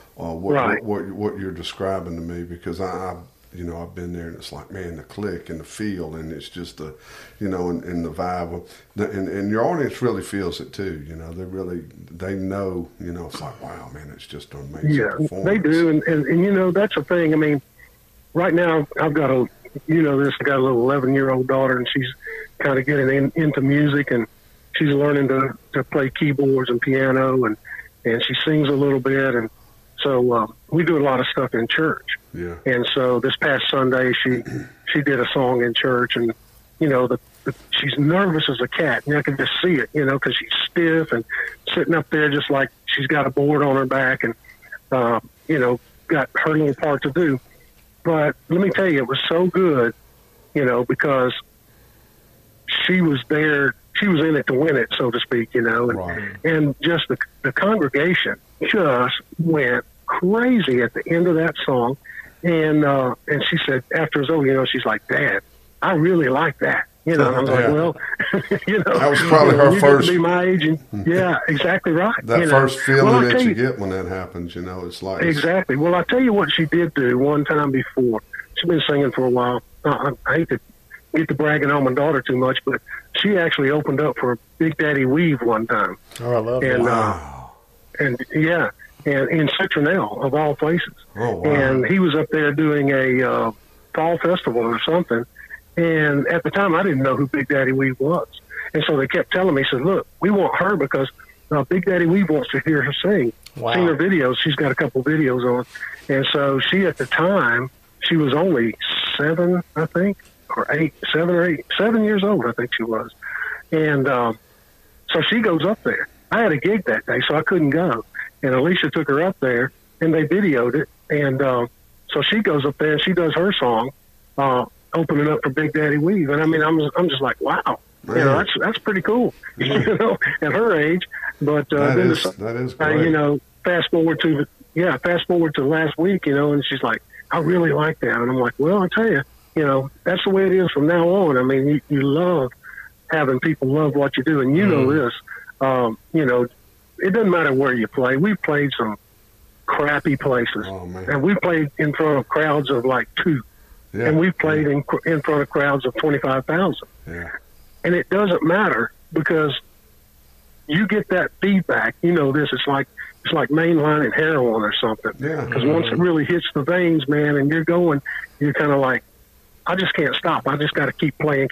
What you're describing to me, because I've been there and it's like, man, the click and the feel and it's just the, you know, and the vibe and your audience really feels it too. You know, they know, you know, it's like, wow, man, it's just an amazing performance. They do. And you know, that's the thing. I mean, right now I've got I got a little 11-year-old daughter and she's kind of getting into music and she's learning to play keyboards and piano and she sings a little bit. And so we do a lot of stuff in church. Yeah. And so this past Sunday, she did a song in church and, you know, she's nervous as a cat. And I can just see it, you know, because she's stiff and sitting up there just like she's got a board on her back and, you know, got her little part to do. But let me tell you, it was so good, you know, because she was there. She was in it to win it, so to speak, you know, and just the congregation just went crazy at the end of that song. And she said, after it was over, you know, she's like, Dad, I really like that. You know, I was like, well, you know, that was probably her first. Be my age, and yeah, exactly right. That first feeling that you get when that happens, you know, it's like exactly. Well, I'll tell you what she did do one time before. She's been singing for a while. I hate to get to bragging on my daughter too much, but she actually opened up for Big Daddy Weave one time. Oh, I love and, that. Wow. And yeah, and in Citronelle of all places. Oh, wow. And he was up there doing a fall festival or something. And at the time, I didn't know who Big Daddy Weave was. And so they kept telling me, said, look, we want her because Big Daddy Weave wants to hear her sing. Wow. Seen her videos. She's got a couple videos on. And so she, at the time, she was only 7, I think, or 7 years old, I think she was. And so she goes up there. I had a gig that day, so I couldn't go. And Alicia took her up there, and they videoed it. And so she goes up there, and she does her song, opening up for Big Daddy Weave. And I mean, I'm just like, wow, man. You know, that's pretty cool, you know, at her age. But that is great. You know, fast forward to last week, you know, and she's like, I really like that. And I'm like, well, I tell you, you know, that's the way it is from now on. I mean, you love having people love what you do. And you know this, you know, it doesn't matter where you play. We've played some crappy places. Oh, man. And we played in front of crowds of like 2. Yeah. And we've played in front of crowds of 25,000. Yeah. And it doesn't matter because you get that feedback. You know this. It's like mainlining heroin or something. Yeah. Because once it really hits the veins, man, and you're going, you're kind of like, I just can't stop. I just got to keep playing.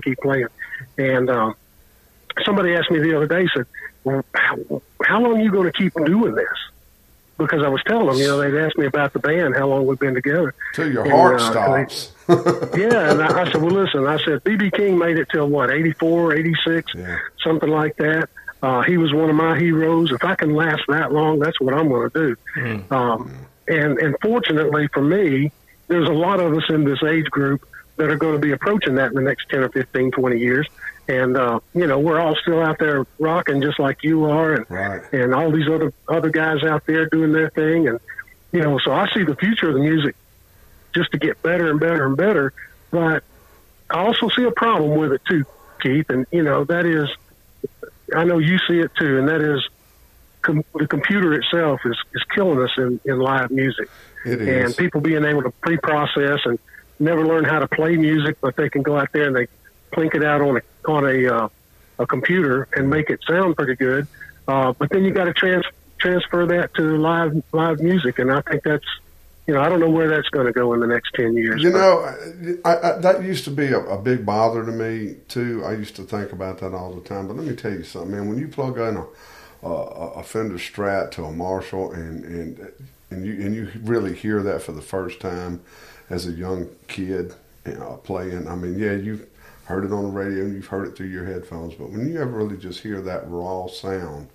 And somebody asked me the other day, said, well, how long are you going to keep doing this? Because I was telling them, you know, they'd asked me about the band, how long we've been together. Till your heart stops. Yeah, and I said, well, listen, I said, B.B. King made it till, 84, 86, something like that. He was one of my heroes. If I can last that long, that's what I'm going to do. And fortunately for me, there's a lot of us in this age group that are going to be approaching that in the next 10 or 15, 20 years. And, you know, we're all still out there rocking just like you are and all these other guys out there doing their thing. And So I see the future of the music just to get better and better and better. But I also see a problem with it too, Keith. And, that is, I know you see it too, and that is the computer itself is killing us in live music. It is. And people being able to pre-process and never learn how to play music, but they can go out there and they plink it out on a computer and make it sound pretty good. But then you got to transfer that to live music, and I think that's, I don't know where that's going to go in the next 10 years. That used to be a big bother to me too. I used to think about that all the time. But let me tell you something, man. When you plug in a Fender Strat to a Marshall, and you really hear that for the first time as a young kid playing. I mean, yeah, you've heard it on the radio and you've heard it through your headphones, but when you ever really just hear that raw sound,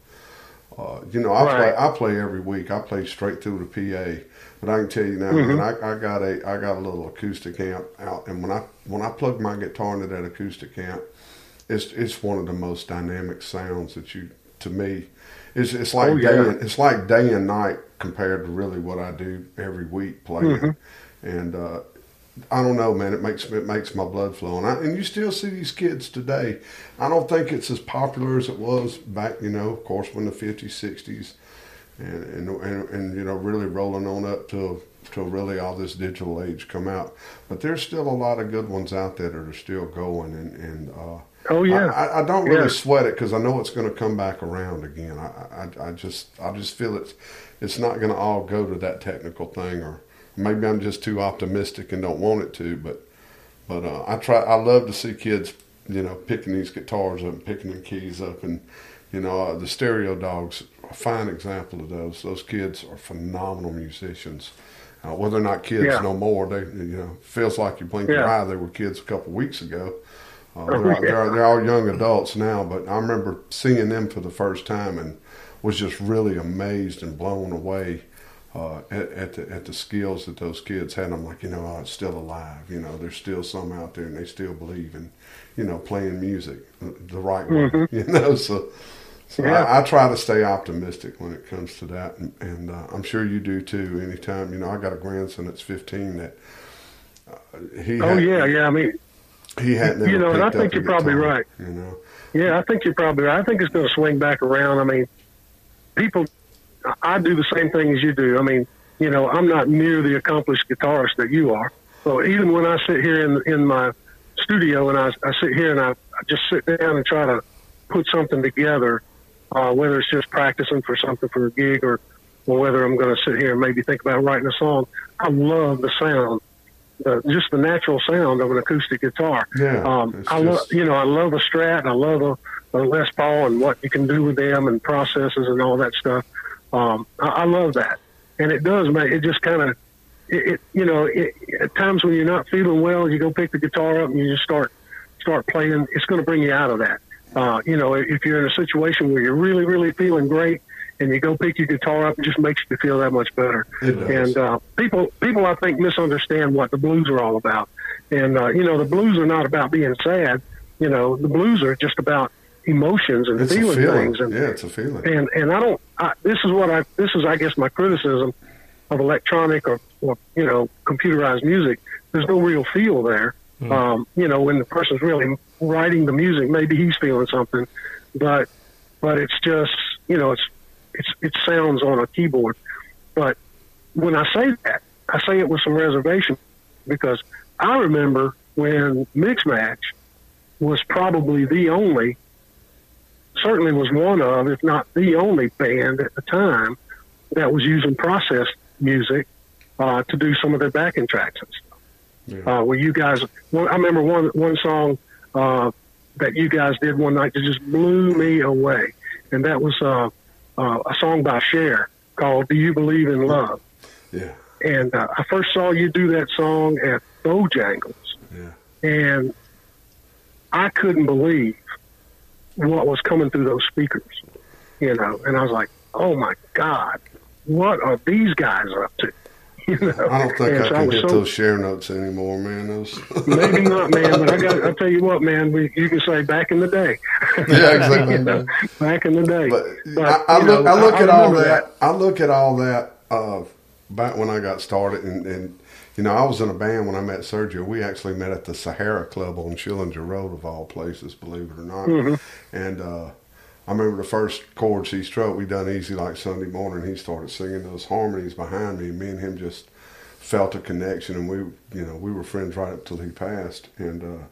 I play every week. I play straight through the PA, but I can tell you now, man, I got a little acoustic amp out, and when I plug my guitar into that acoustic amp, it's one of the most dynamic sounds that to me, it's like day and night compared to really what I do every week playing, and I don't know, man. It makes my blood flow, and you still see these kids today. I don't think it's as popular as it was back, of course, when the 50s, 60s, and really rolling on up till really all this digital age come out. But there's still a lot of good ones out there that are still going, and I don't really sweat it because I know it's going to come back around again. I just feel it's not going to all go to that technical thing, or maybe I'm just too optimistic and don't want it to, but I love to see kids, picking these guitars up and picking the keys up, and, the Stereo Dogs, a fine example of those. Those kids are phenomenal musicians. Well, they're not kids no more. They, feels like you blink your eye. They were kids a couple weeks ago. They're all young adults now, but I remember seeing them for the first time and was just really amazed and blown away at the skills that those kids had. I'm like, it's still alive. There's still some out there, and they still believe in, playing music the right way. So I try to stay optimistic when it comes to that, and I'm sure you do too. Anytime, I got a grandson that's 15 that I mean, he hadn't never and I think you're probably right. Yeah, I think you're probably right. I think it's going to swing back around. I mean, I do the same thing as you do. I mean, I'm not near the accomplished guitarist that you are. So even when I sit here in my studio and I sit here and I just sit down and try to put something together, whether it's just practicing for something for a gig or whether I'm going to sit here and maybe think about writing a song, I love the sound, just the natural sound of an acoustic guitar. Yeah, I love a Strat, and I love a Les Paul and what you can do with them and processes and all that stuff. I love that, and it does make it just kind of at times when you're not feeling well, you go pick the guitar up and you just start playing. It's going to bring you out of that. If you're in a situation where you're really, really feeling great and you go pick your guitar up, it just makes you feel that much better. It does. And people I think misunderstand what the blues are all about. And the blues are not about being sad. The blues are just about emotions and feeling things. And, it's a feeling. And this is I guess my criticism of electronic or computerized music. There's no real feel there. When the person's really writing the music, maybe he's feeling something, but it's just, it sounds on a keyboard. But when I say that, I say it with some reservation, because I remember when Mixmatch was probably certainly was one of, if not the only band at the time that was using processed music to do some of their backing tracks and stuff. Yeah. Where you guys, I remember one song that you guys did one night that just blew me away, and that was a song by Cher called "Do You Believe in Love?" Yeah. And I first saw you do that song at Bojangles, and I couldn't believe what was coming through those speakers, and I was like, "Oh my God, what are these guys up to?" I don't think I can hit those Cher notes anymore, man. Maybe not, man. But I'll tell you what, man. You can say back in the day. Yeah, exactly. Back in the day. But I look at all that. I look at all that back when I got started, and you know, I was in a band when I met Sergio. We actually met at the Sahara Club on Schillinger Road, of all places, believe it or not. Mm-hmm. And I remember the first chords he struck, we done Easy Like Sunday Morning. He started singing those harmonies behind me, and me and him just felt a connection, and we were friends right up till he passed. And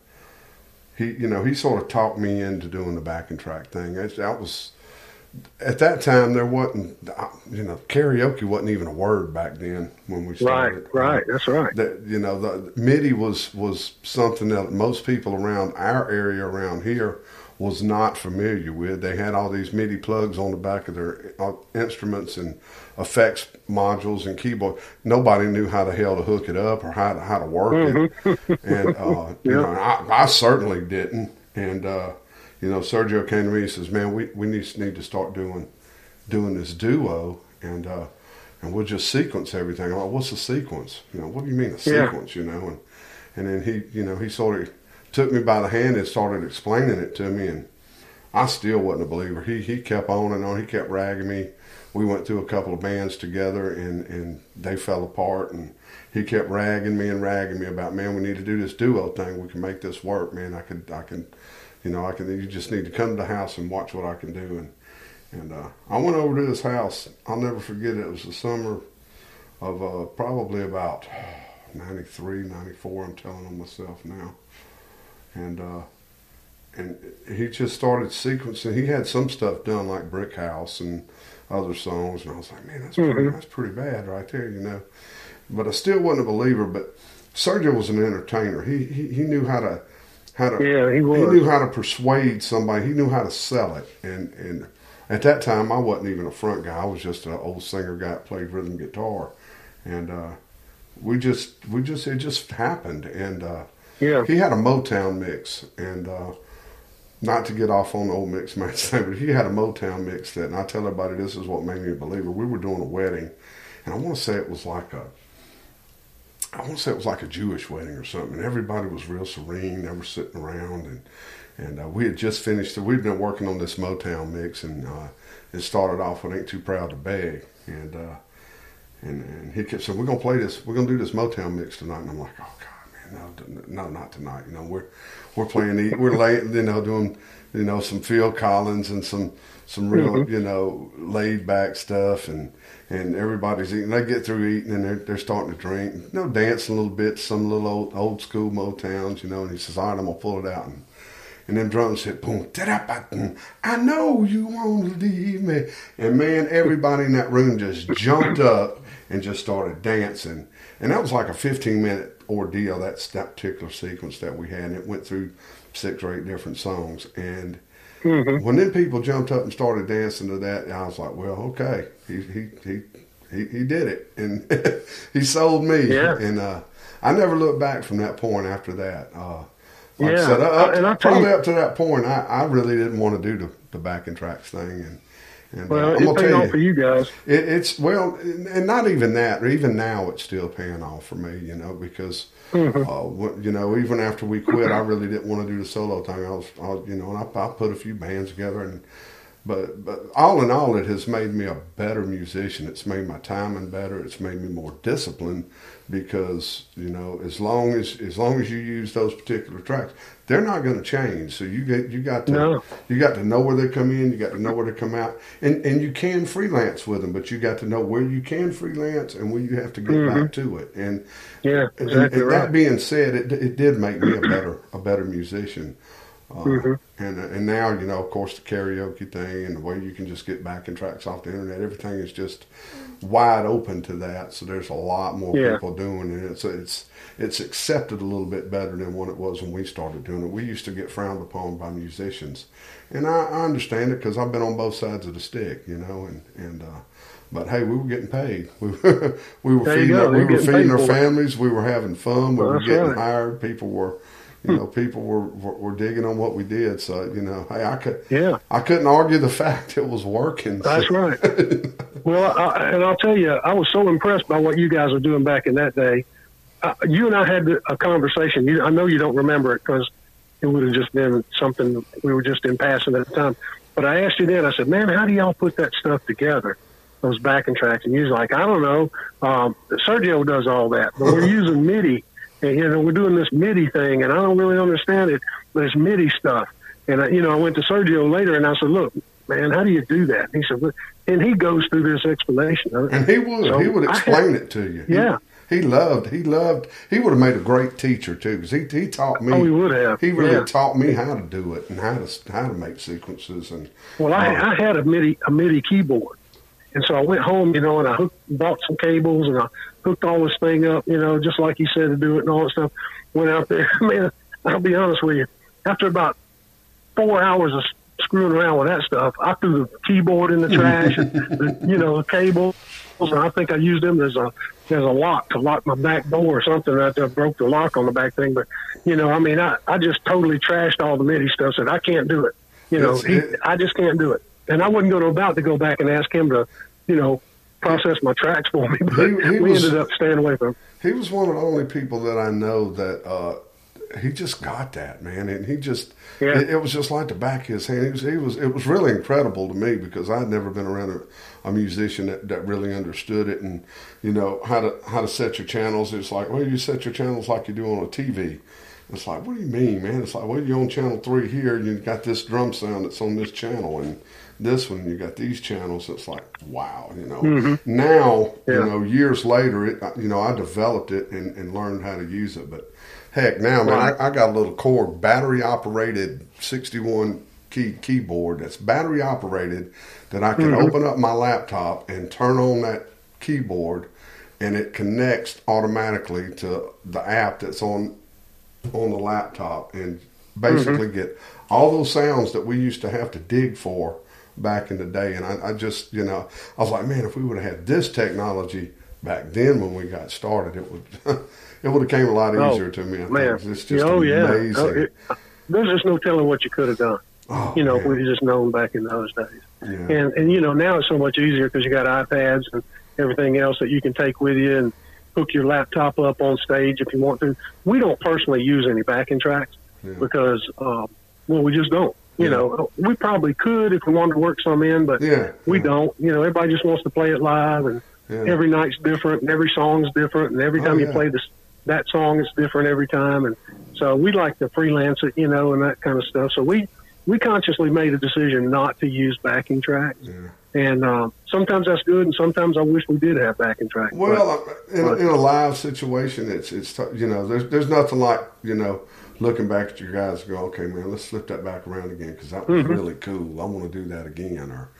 he sort of talked me into doing the backing track thing. That was, at that time, there wasn't, karaoke wasn't even a word back then when we started. Right, that's right. The MIDI was something that most people around our area around here was not familiar with. They had all these MIDI plugs on the back of their instruments and effects modules and keyboard. Nobody knew how the hell to hook it up or how to work it. And, I certainly didn't. And, Sergio came to me and says, man, we need to start doing this duo, and we'll just sequence everything. I'm like, what's a sequence? What do you mean a sequence, And then he sort of took me by the hand and started explaining it to me, and I still wasn't a believer. He kept on and on. He kept ragging me. We went through a couple of bands together, and they fell apart, and he kept ragging me about, man, we need to do this duo thing. We can make this work, man. I can, you just need to come to the house and watch what I can do. And I went over to his house. I'll never forget it. It was the summer of probably about 93, 94, I'm telling on myself now. And he just started sequencing. He had some stuff done like Brick House and other songs, and I was like, man, that's pretty bad right there, But I still wasn't a believer. But Sergio was an entertainer. He knew how to he knew how to persuade somebody. He knew how to sell it. And at that time, I wasn't even a front guy. I was just an old singer guy that played rhythm guitar, and it just happened. And he had a Motown mix, and not to get off on the old mix match thing, but he had a Motown mix that, and I tell everybody this is what made me a believer. We were doing a wedding, and I want to say it was like a Jewish wedding or something, and everybody was real serene. They were sitting around, and we had just finished. We'd been working on this Motown mix, and it started off with "Ain't Too Proud to Beg," and he kept saying, "We're gonna play this. We're gonna do this Motown mix tonight." And I'm like, "Oh God, man, no, not tonight. We're playing. We're late, doing some Phil Collins and some real laid back stuff, and everybody's eating. They get through eating, and they're starting to drink, dancing a little bit, some little old school Motowns, and he says, all right, I'm gonna pull it out, and then drums hit, boom, I know you won't leave me, and man, everybody in that room just jumped up and just started dancing, and that was like a 15-minute ordeal. That's that particular sequence that we had, and it went through 6 or 8 different songs, and when then people jumped up and started dancing to that, I was like, well, okay, he did it, and he sold me, and I never looked back from that point after that. Like I said, up to that point, I really didn't want to do the backing tracks thing, and well, it's paying off for you guys. It's and not even that. Even now, it's still paying off for me, because even after we quit, I really didn't want to do the solo thing. And I put a few bands together, but all in all, it has made me a better musician. It's made my timing better. It's made me more disciplined, because as long as you use those particular tracks, they're not going to change. So you got to know where they come in, you got to know where they come out, and you can freelance with them, but you got to know where you can freelance and where you have to get back to it. And exactly right. That being said, it did make me a better musician. And now, of course, the karaoke thing and the way you can just get backing tracks off the internet, everything is just wide open to that. So there's a lot more people doing it. It's accepted a little bit better than what it was when we started doing it. We used to get frowned upon by musicians, and I understand it because I've been on both sides of the stick, but hey, we were getting paid. We were feeding our families. We were having fun. We were getting hired. People were. People were digging on what we did. So, hey, I couldn't argue the fact it was working. That's right. Well, I'll tell you, I was so impressed by what you guys were doing back in that day. You and I had a conversation. I know you don't remember it because it would have just been something we were just in passing at the time. But I asked you then, I said, man, how do y'all put that stuff together? those backing tracks. And he's like, I don't know. Sergio does all that, but we're using MIDI. And, you know, we're doing this MIDI thing, and I don't really understand it, but it's MIDI stuff. And, you know, I went to Sergio later, and I said, look, man, how do you do that? And he said, and he goes through this explanation of it. And he would explain it to you. Yeah. He would have made a great teacher too, because he taught me. Oh, he would have. He really taught me how to do it and how to make sequences. And well, I had a MIDI keyboard, and so I went home, you know, and I bought some cables and I hooked all this thing up, you know, just like you said to do it and all that stuff. Went out there, man. I'll be honest with you. After about 4 hours of screwing around with that stuff, I threw the keyboard in the trash and the cables, and I think I used them as a lock to lock my back door or something. I broke the lock on the back thing, but you know, I mean, I just totally trashed all the MIDI stuff. Said I can't do it. You know, I just can't do it. And I wasn't about to go back and ask him to, you know, process my tracks for me. But we ended up staying away from him. He was one of the only people that I know that he just got that, man, and he just it was just like the back of his hand. It was really incredible to me, because I'd never been around a musician that really understood it, and you know how to set your channels. It's like, well, you set your channels like you do on a TV. It's like, what do you mean, man? It's like, well, you're on channel 3 here, and you've got this drum sound that's on this channel, and this one, you got these channels. It's like, wow, you know. Mm-hmm. Now, you know, years later, I developed it and learned how to use it. But heck, now, man, I got a little Korg battery-operated 61-key keyboard that's battery-operated that I can open up my laptop and turn on that keyboard, and it connects automatically to the app that's on the laptop, and basically get all those sounds that we used to have to dig for back in the day. And I just, I was like, man, if we would have had this technology back then when we got started, it would have came a lot easier to me. I think it's just amazing. There's just no telling what you could have done. Oh, if we'd just known back in those days. Yeah. And now it's so much easier because you got iPads and everything else that you can take with you and hook your laptop up on stage if you want to. We don't personally use any backing tracks because, we just don't. You know, we probably could if we wanted to work some in, but we don't. You know, everybody just wants to play it live, and every night's different, and every song's different, and every time you play that song, it's different every time. And so we like to freelance it, and that kind of stuff. So we consciously made a decision not to use backing tracks. Yeah. And sometimes that's good, and sometimes I wish we did have backing tracks. Well, in a live situation, it's there's nothing like, looking back at your guys and go, okay, man, let's flip that back around again because that was really cool. I want to do that again, or,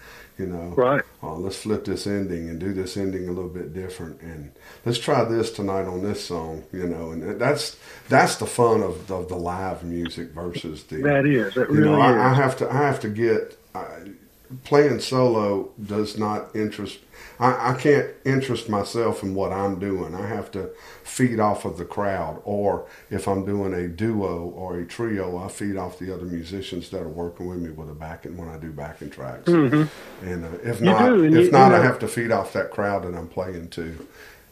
let's flip this ending and do this ending a little bit different, and let's try this tonight on this song, and that's the fun of the live music versus the. That is. It really is. I have to get. Playing solo does not interest. I can't interest myself in what I'm doing. I have to feed off of the crowd, or if I'm doing a duo or a trio, I feed off the other musicians that are working with me with when I do backing tracks. Mm-hmm. And if not, I have to feed off that crowd that I'm playing to.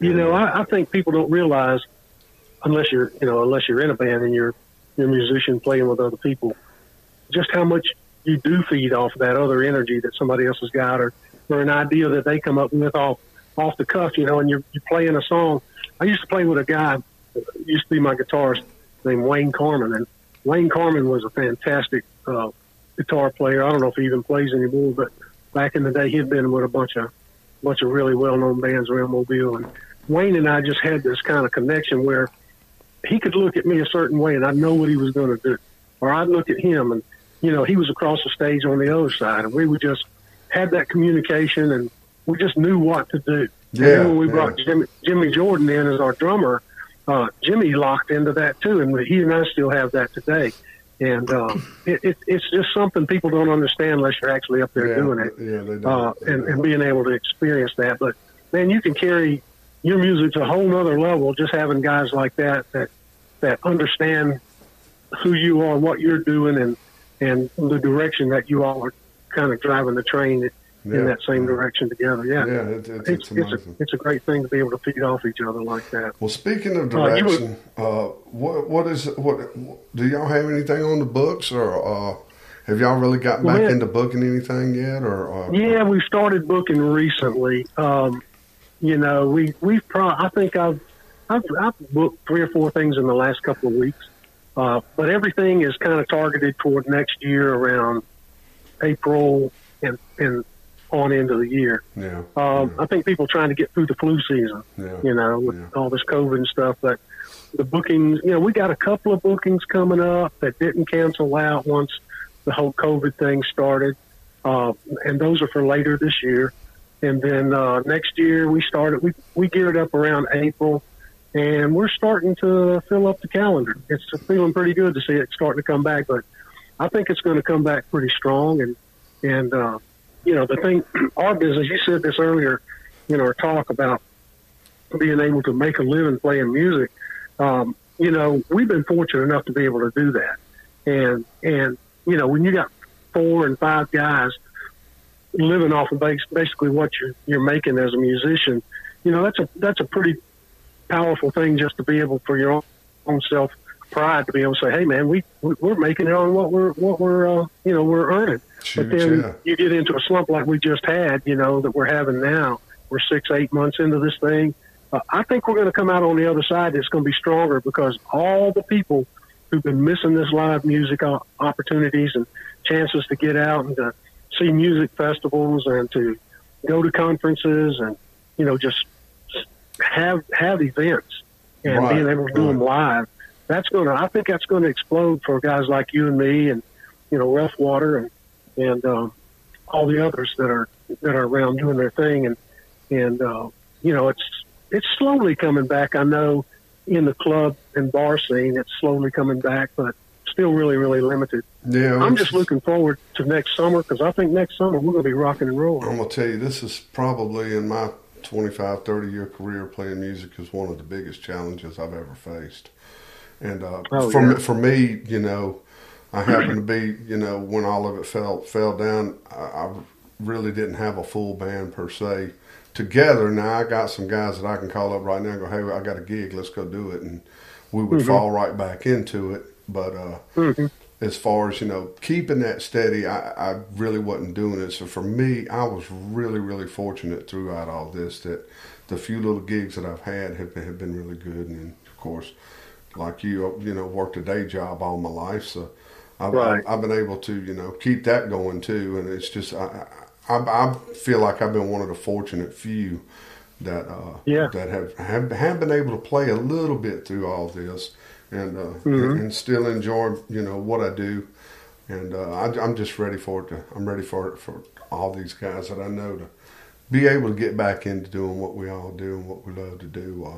I think people don't realize, unless you're in a band and you're a musician playing with other people, just how much you do feed off that other energy that somebody else has got, or an idea that they come up with off the cuff, and you're playing a song. I used to play with a guy, used to be my guitarist, named Wayne Carman, and Wayne Carman was a fantastic guitar player. I don't know if he even plays anymore, but back in the day, he'd been with a bunch of really well-known bands around Mobile, and Wayne and I just had this kind of connection where he could look at me a certain way, and I'd know what he was going to do, or I'd look at him, and he was across the stage on the other side, and we would just had that communication, and we just knew what to do. Yeah, and then when we brought Jimmy Jordan in as our drummer, Jimmy locked into that too, and he and I still have that today. And it's just something people don't understand unless you're actually up there doing it, they don't. And being able to experience that. But man, you can carry your music to a whole nother level just having guys like that understand who you are, what you're doing, and the direction that you all are kind of driving the train in that same direction together. It's amazing. It's a great thing to be able to feed off each other like that. Well, speaking of direction, what do y'all have anything on the books, or Have y'all really gotten back into booking anything yet? Or yeah, we've started booking recently. You know, I think I've booked 3 or 4 things in the last couple of weeks. But everything is kind of targeted toward next year around April and on into the year. Yeah. I think people trying to get through the flu season, you know, with all this COVID and stuff. But the bookings, you know, we got a couple of bookings coming up that didn't cancel out once the whole COVID thing started. And those are for later this year. And then next year we geared up around April, and we're starting to fill up the calendar. It's feeling pretty good to see it starting to come back, but I think it's going to come back pretty strong. And you know, the thing, our business, you said this earlier in our talk about being able to make a living playing music. You know, we've been fortunate enough to be able to do that. And you know, when you got 4 and 5 guys living off of basically what you're making as a musician, you know, that's a pretty powerful thing, just to be able, for your own self pride, to be able to say, hey man, we're making it on what we're you know, we're earning. But then you get into a slump like we just had, you know, that we're having now. We're 6-8 months into this thing. I think we're going to come out on the other side. It's going to be stronger, because all the people who've been missing this live music opportunities and chances to get out and to see music festivals and to go to conferences and, you know, just have events and being able to do them live. I think that's going to explode for guys like you and me, and, you know, Rough Water and all the others that are around doing their thing. And you know, it's slowly coming back. I know in the club and bar scene, it's slowly coming back, but still really, really limited. Yeah, I'm just looking forward to next summer, because I think next summer we're going to be rocking and rolling. I'm going to tell you, this is probably, in my 25, 30-year career playing music, is one of the biggest challenges I've ever faced. And for me, you know, I happened to be, you know, when all of it fell down, I really didn't have a full band per se together. Now I got some guys that I can call up right now and go, hey, I got a gig, let's go do it. And we would fall right back into it. But as far as, you know, keeping that steady, I really wasn't doing it. So for me, I was really, really fortunate throughout all this that the few little gigs that I've had have been really good. And of course, like you know, worked a day job all my life. So I've been able to, you know, keep that going too. And it's just, I feel like I've been one of the fortunate few that that have been able to play a little bit through all this, and and still enjoy, you know, what I do. And I'm just ready for it. I'm ready for it, for all these guys that I know to be able to get back into doing what we all do and what we love to do.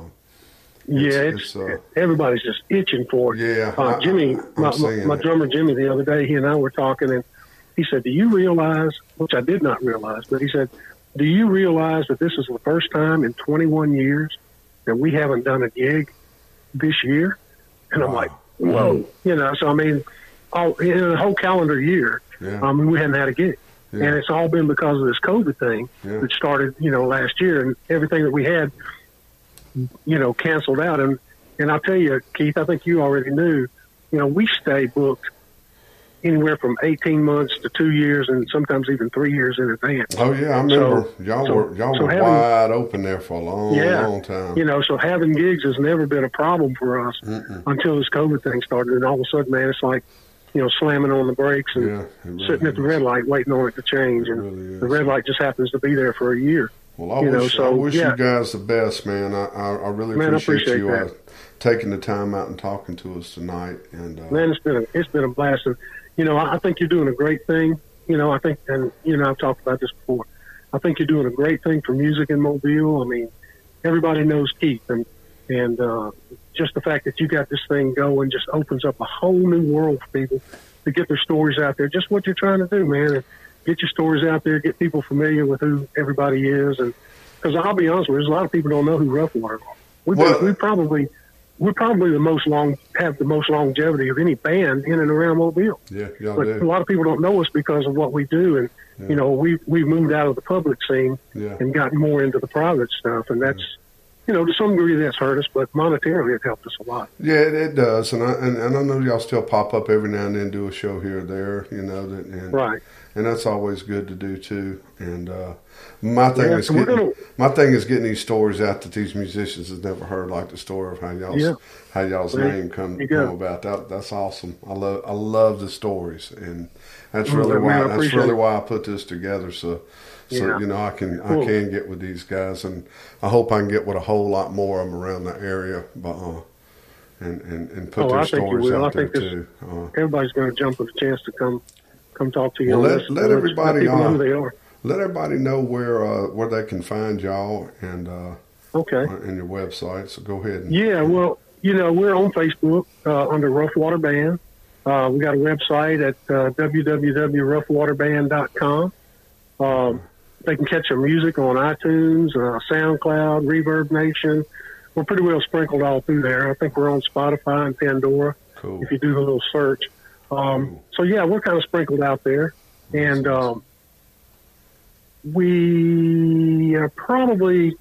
Everybody's just itching for it. Yeah, Jimmy, my drummer Jimmy, the other day, he and I were talking, and he said, do you realize, which I did not realize, but he said, do you realize that this is the first time in 21 years that we haven't done a gig this year? And I'm like, whoa. You know, so I mean, in a whole calendar year, we hadn't had a gig. Yeah. And it's all been because of this COVID thing that started, you know, last year, and everything that we had, you know, canceled out. And I'll tell you, Keith, I think you already knew, you know, we stay booked anywhere from 18 months to 2 years, and sometimes even 3 years in advance. Oh yeah, I remember y'all were wide open there for a long time. You know, so having gigs has never been a problem for us until this COVID thing started, and all of a sudden, man, it's like, you know, slamming on the brakes and sitting at the red light waiting on it to change, and really the red light just happens to be there for a year. Well, I wish you guys the best, man. I really appreciate you taking the time out and talking to us tonight. And man, it's been a blast. And you know, I think you're doing a great thing. You know, I think, and you know, I've talked about this before. I think you're doing a great thing for music in Mobile. I mean, everybody knows Keith, and just the fact that you got this thing going just opens up a whole new world for people to get their stories out there. Just what you're trying to do, man. And get your stories out there, get people familiar with who everybody is. And because I'll be honest with you, there's a lot of people don't know who Rough Water are. We're probably have the most longevity of any band in and around Mobile. Yeah, but a lot of people don't know us because of what we do, and you know, we've moved out of the public scene and gotten more into the private stuff, and that's to some degree that's hurt us, but monetarily it helped us a lot. Yeah, it does, and I know y'all still pop up every now and then, do a show here or there, Right. And that's always good to do too. And my thing is getting these stories out that these musicians have never heard, like the story of how y'all's name come about. That's awesome. I love the stories, and that's really why I put this together. So I can get with these guys, and I hope I can get with a whole lot more of them around the area, and put their stories out there too. Everybody's going to jump at the chance to come talk to you. Well, let everybody know who they are. Let everybody know where they can find y'all and and your website. So go ahead. Well, we're on Facebook under Rough Water Band. We got a website at www.roughwaterband.com. They can catch our music on iTunes, SoundCloud, Reverb Nation. We're pretty well sprinkled all through there. I think we're on Spotify and Pandora. Cool. If you do the little search. So we're kind of sprinkled out there, and we probably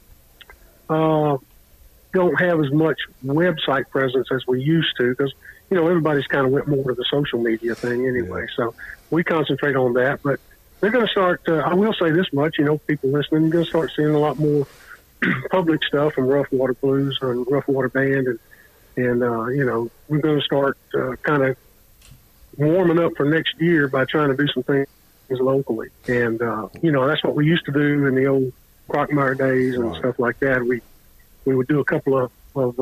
don't have as much website presence as we used to, because everybody's kind of went more to the social media thing anyway. Yeah. So we concentrate on that, but they're going to start. I will say this much: people listening are going to start seeing a lot more public stuff from Rough Water Blues and Rough Water Band, and we're going to start kind of warming up for next year by trying to do some things locally. And, that's what we used to do in the old Crockmeyer days and stuff like that. We would do a couple of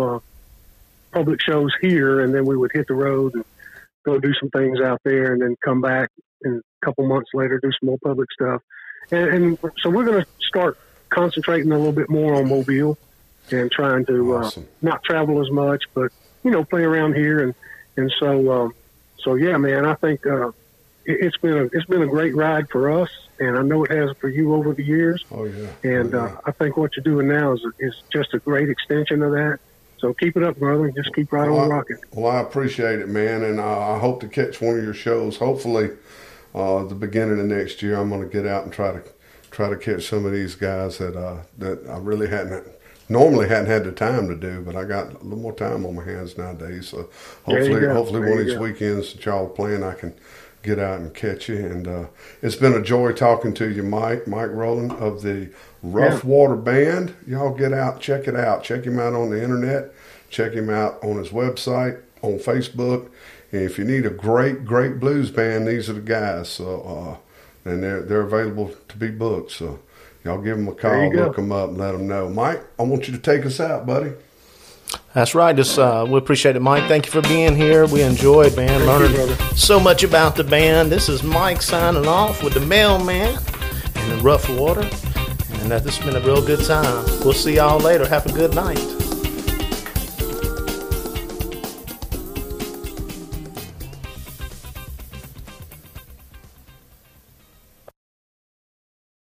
public shows here, and then we would hit the road and go do some things out there, and then come back and a couple months later do some more public stuff. And so we're going to start concentrating a little bit more on Mobile and trying to not travel as much, but, play around here. And so yeah, man, I think it's been a great ride for us, and I know it has for you over the years. Oh yeah. And I think what you're doing now is just a great extension of that. So keep it up, brother. Just keep right on rocking. Well, I appreciate it, man, and I hope to catch one of your shows. Hopefully, the beginning of next year, I'm going to get out and try to catch some of these guys that I really normally hadn't had the time to do, but I got a little more time on my hands nowadays. So hopefully one of these weekends that y'all are playing, I can get out and catch you. And it's been a joy talking to you, Mike Rowland of the Rough Water Band. Y'all get out, check it out. Check him out on the internet. Check him out on his website, on Facebook. And if you need a great blues band, these are the guys. So and they're available to be booked. So y'all give them a call, look them up, and let them know. Mike, I want you to take us out, buddy. That's right. We appreciate it, Mike. Thank you for being here. We enjoyed, man, learning so much about the band. This is Mike signing off with the Mailman and the Rough Water. And this has been a real good time. We'll see y'all later. Have a good night.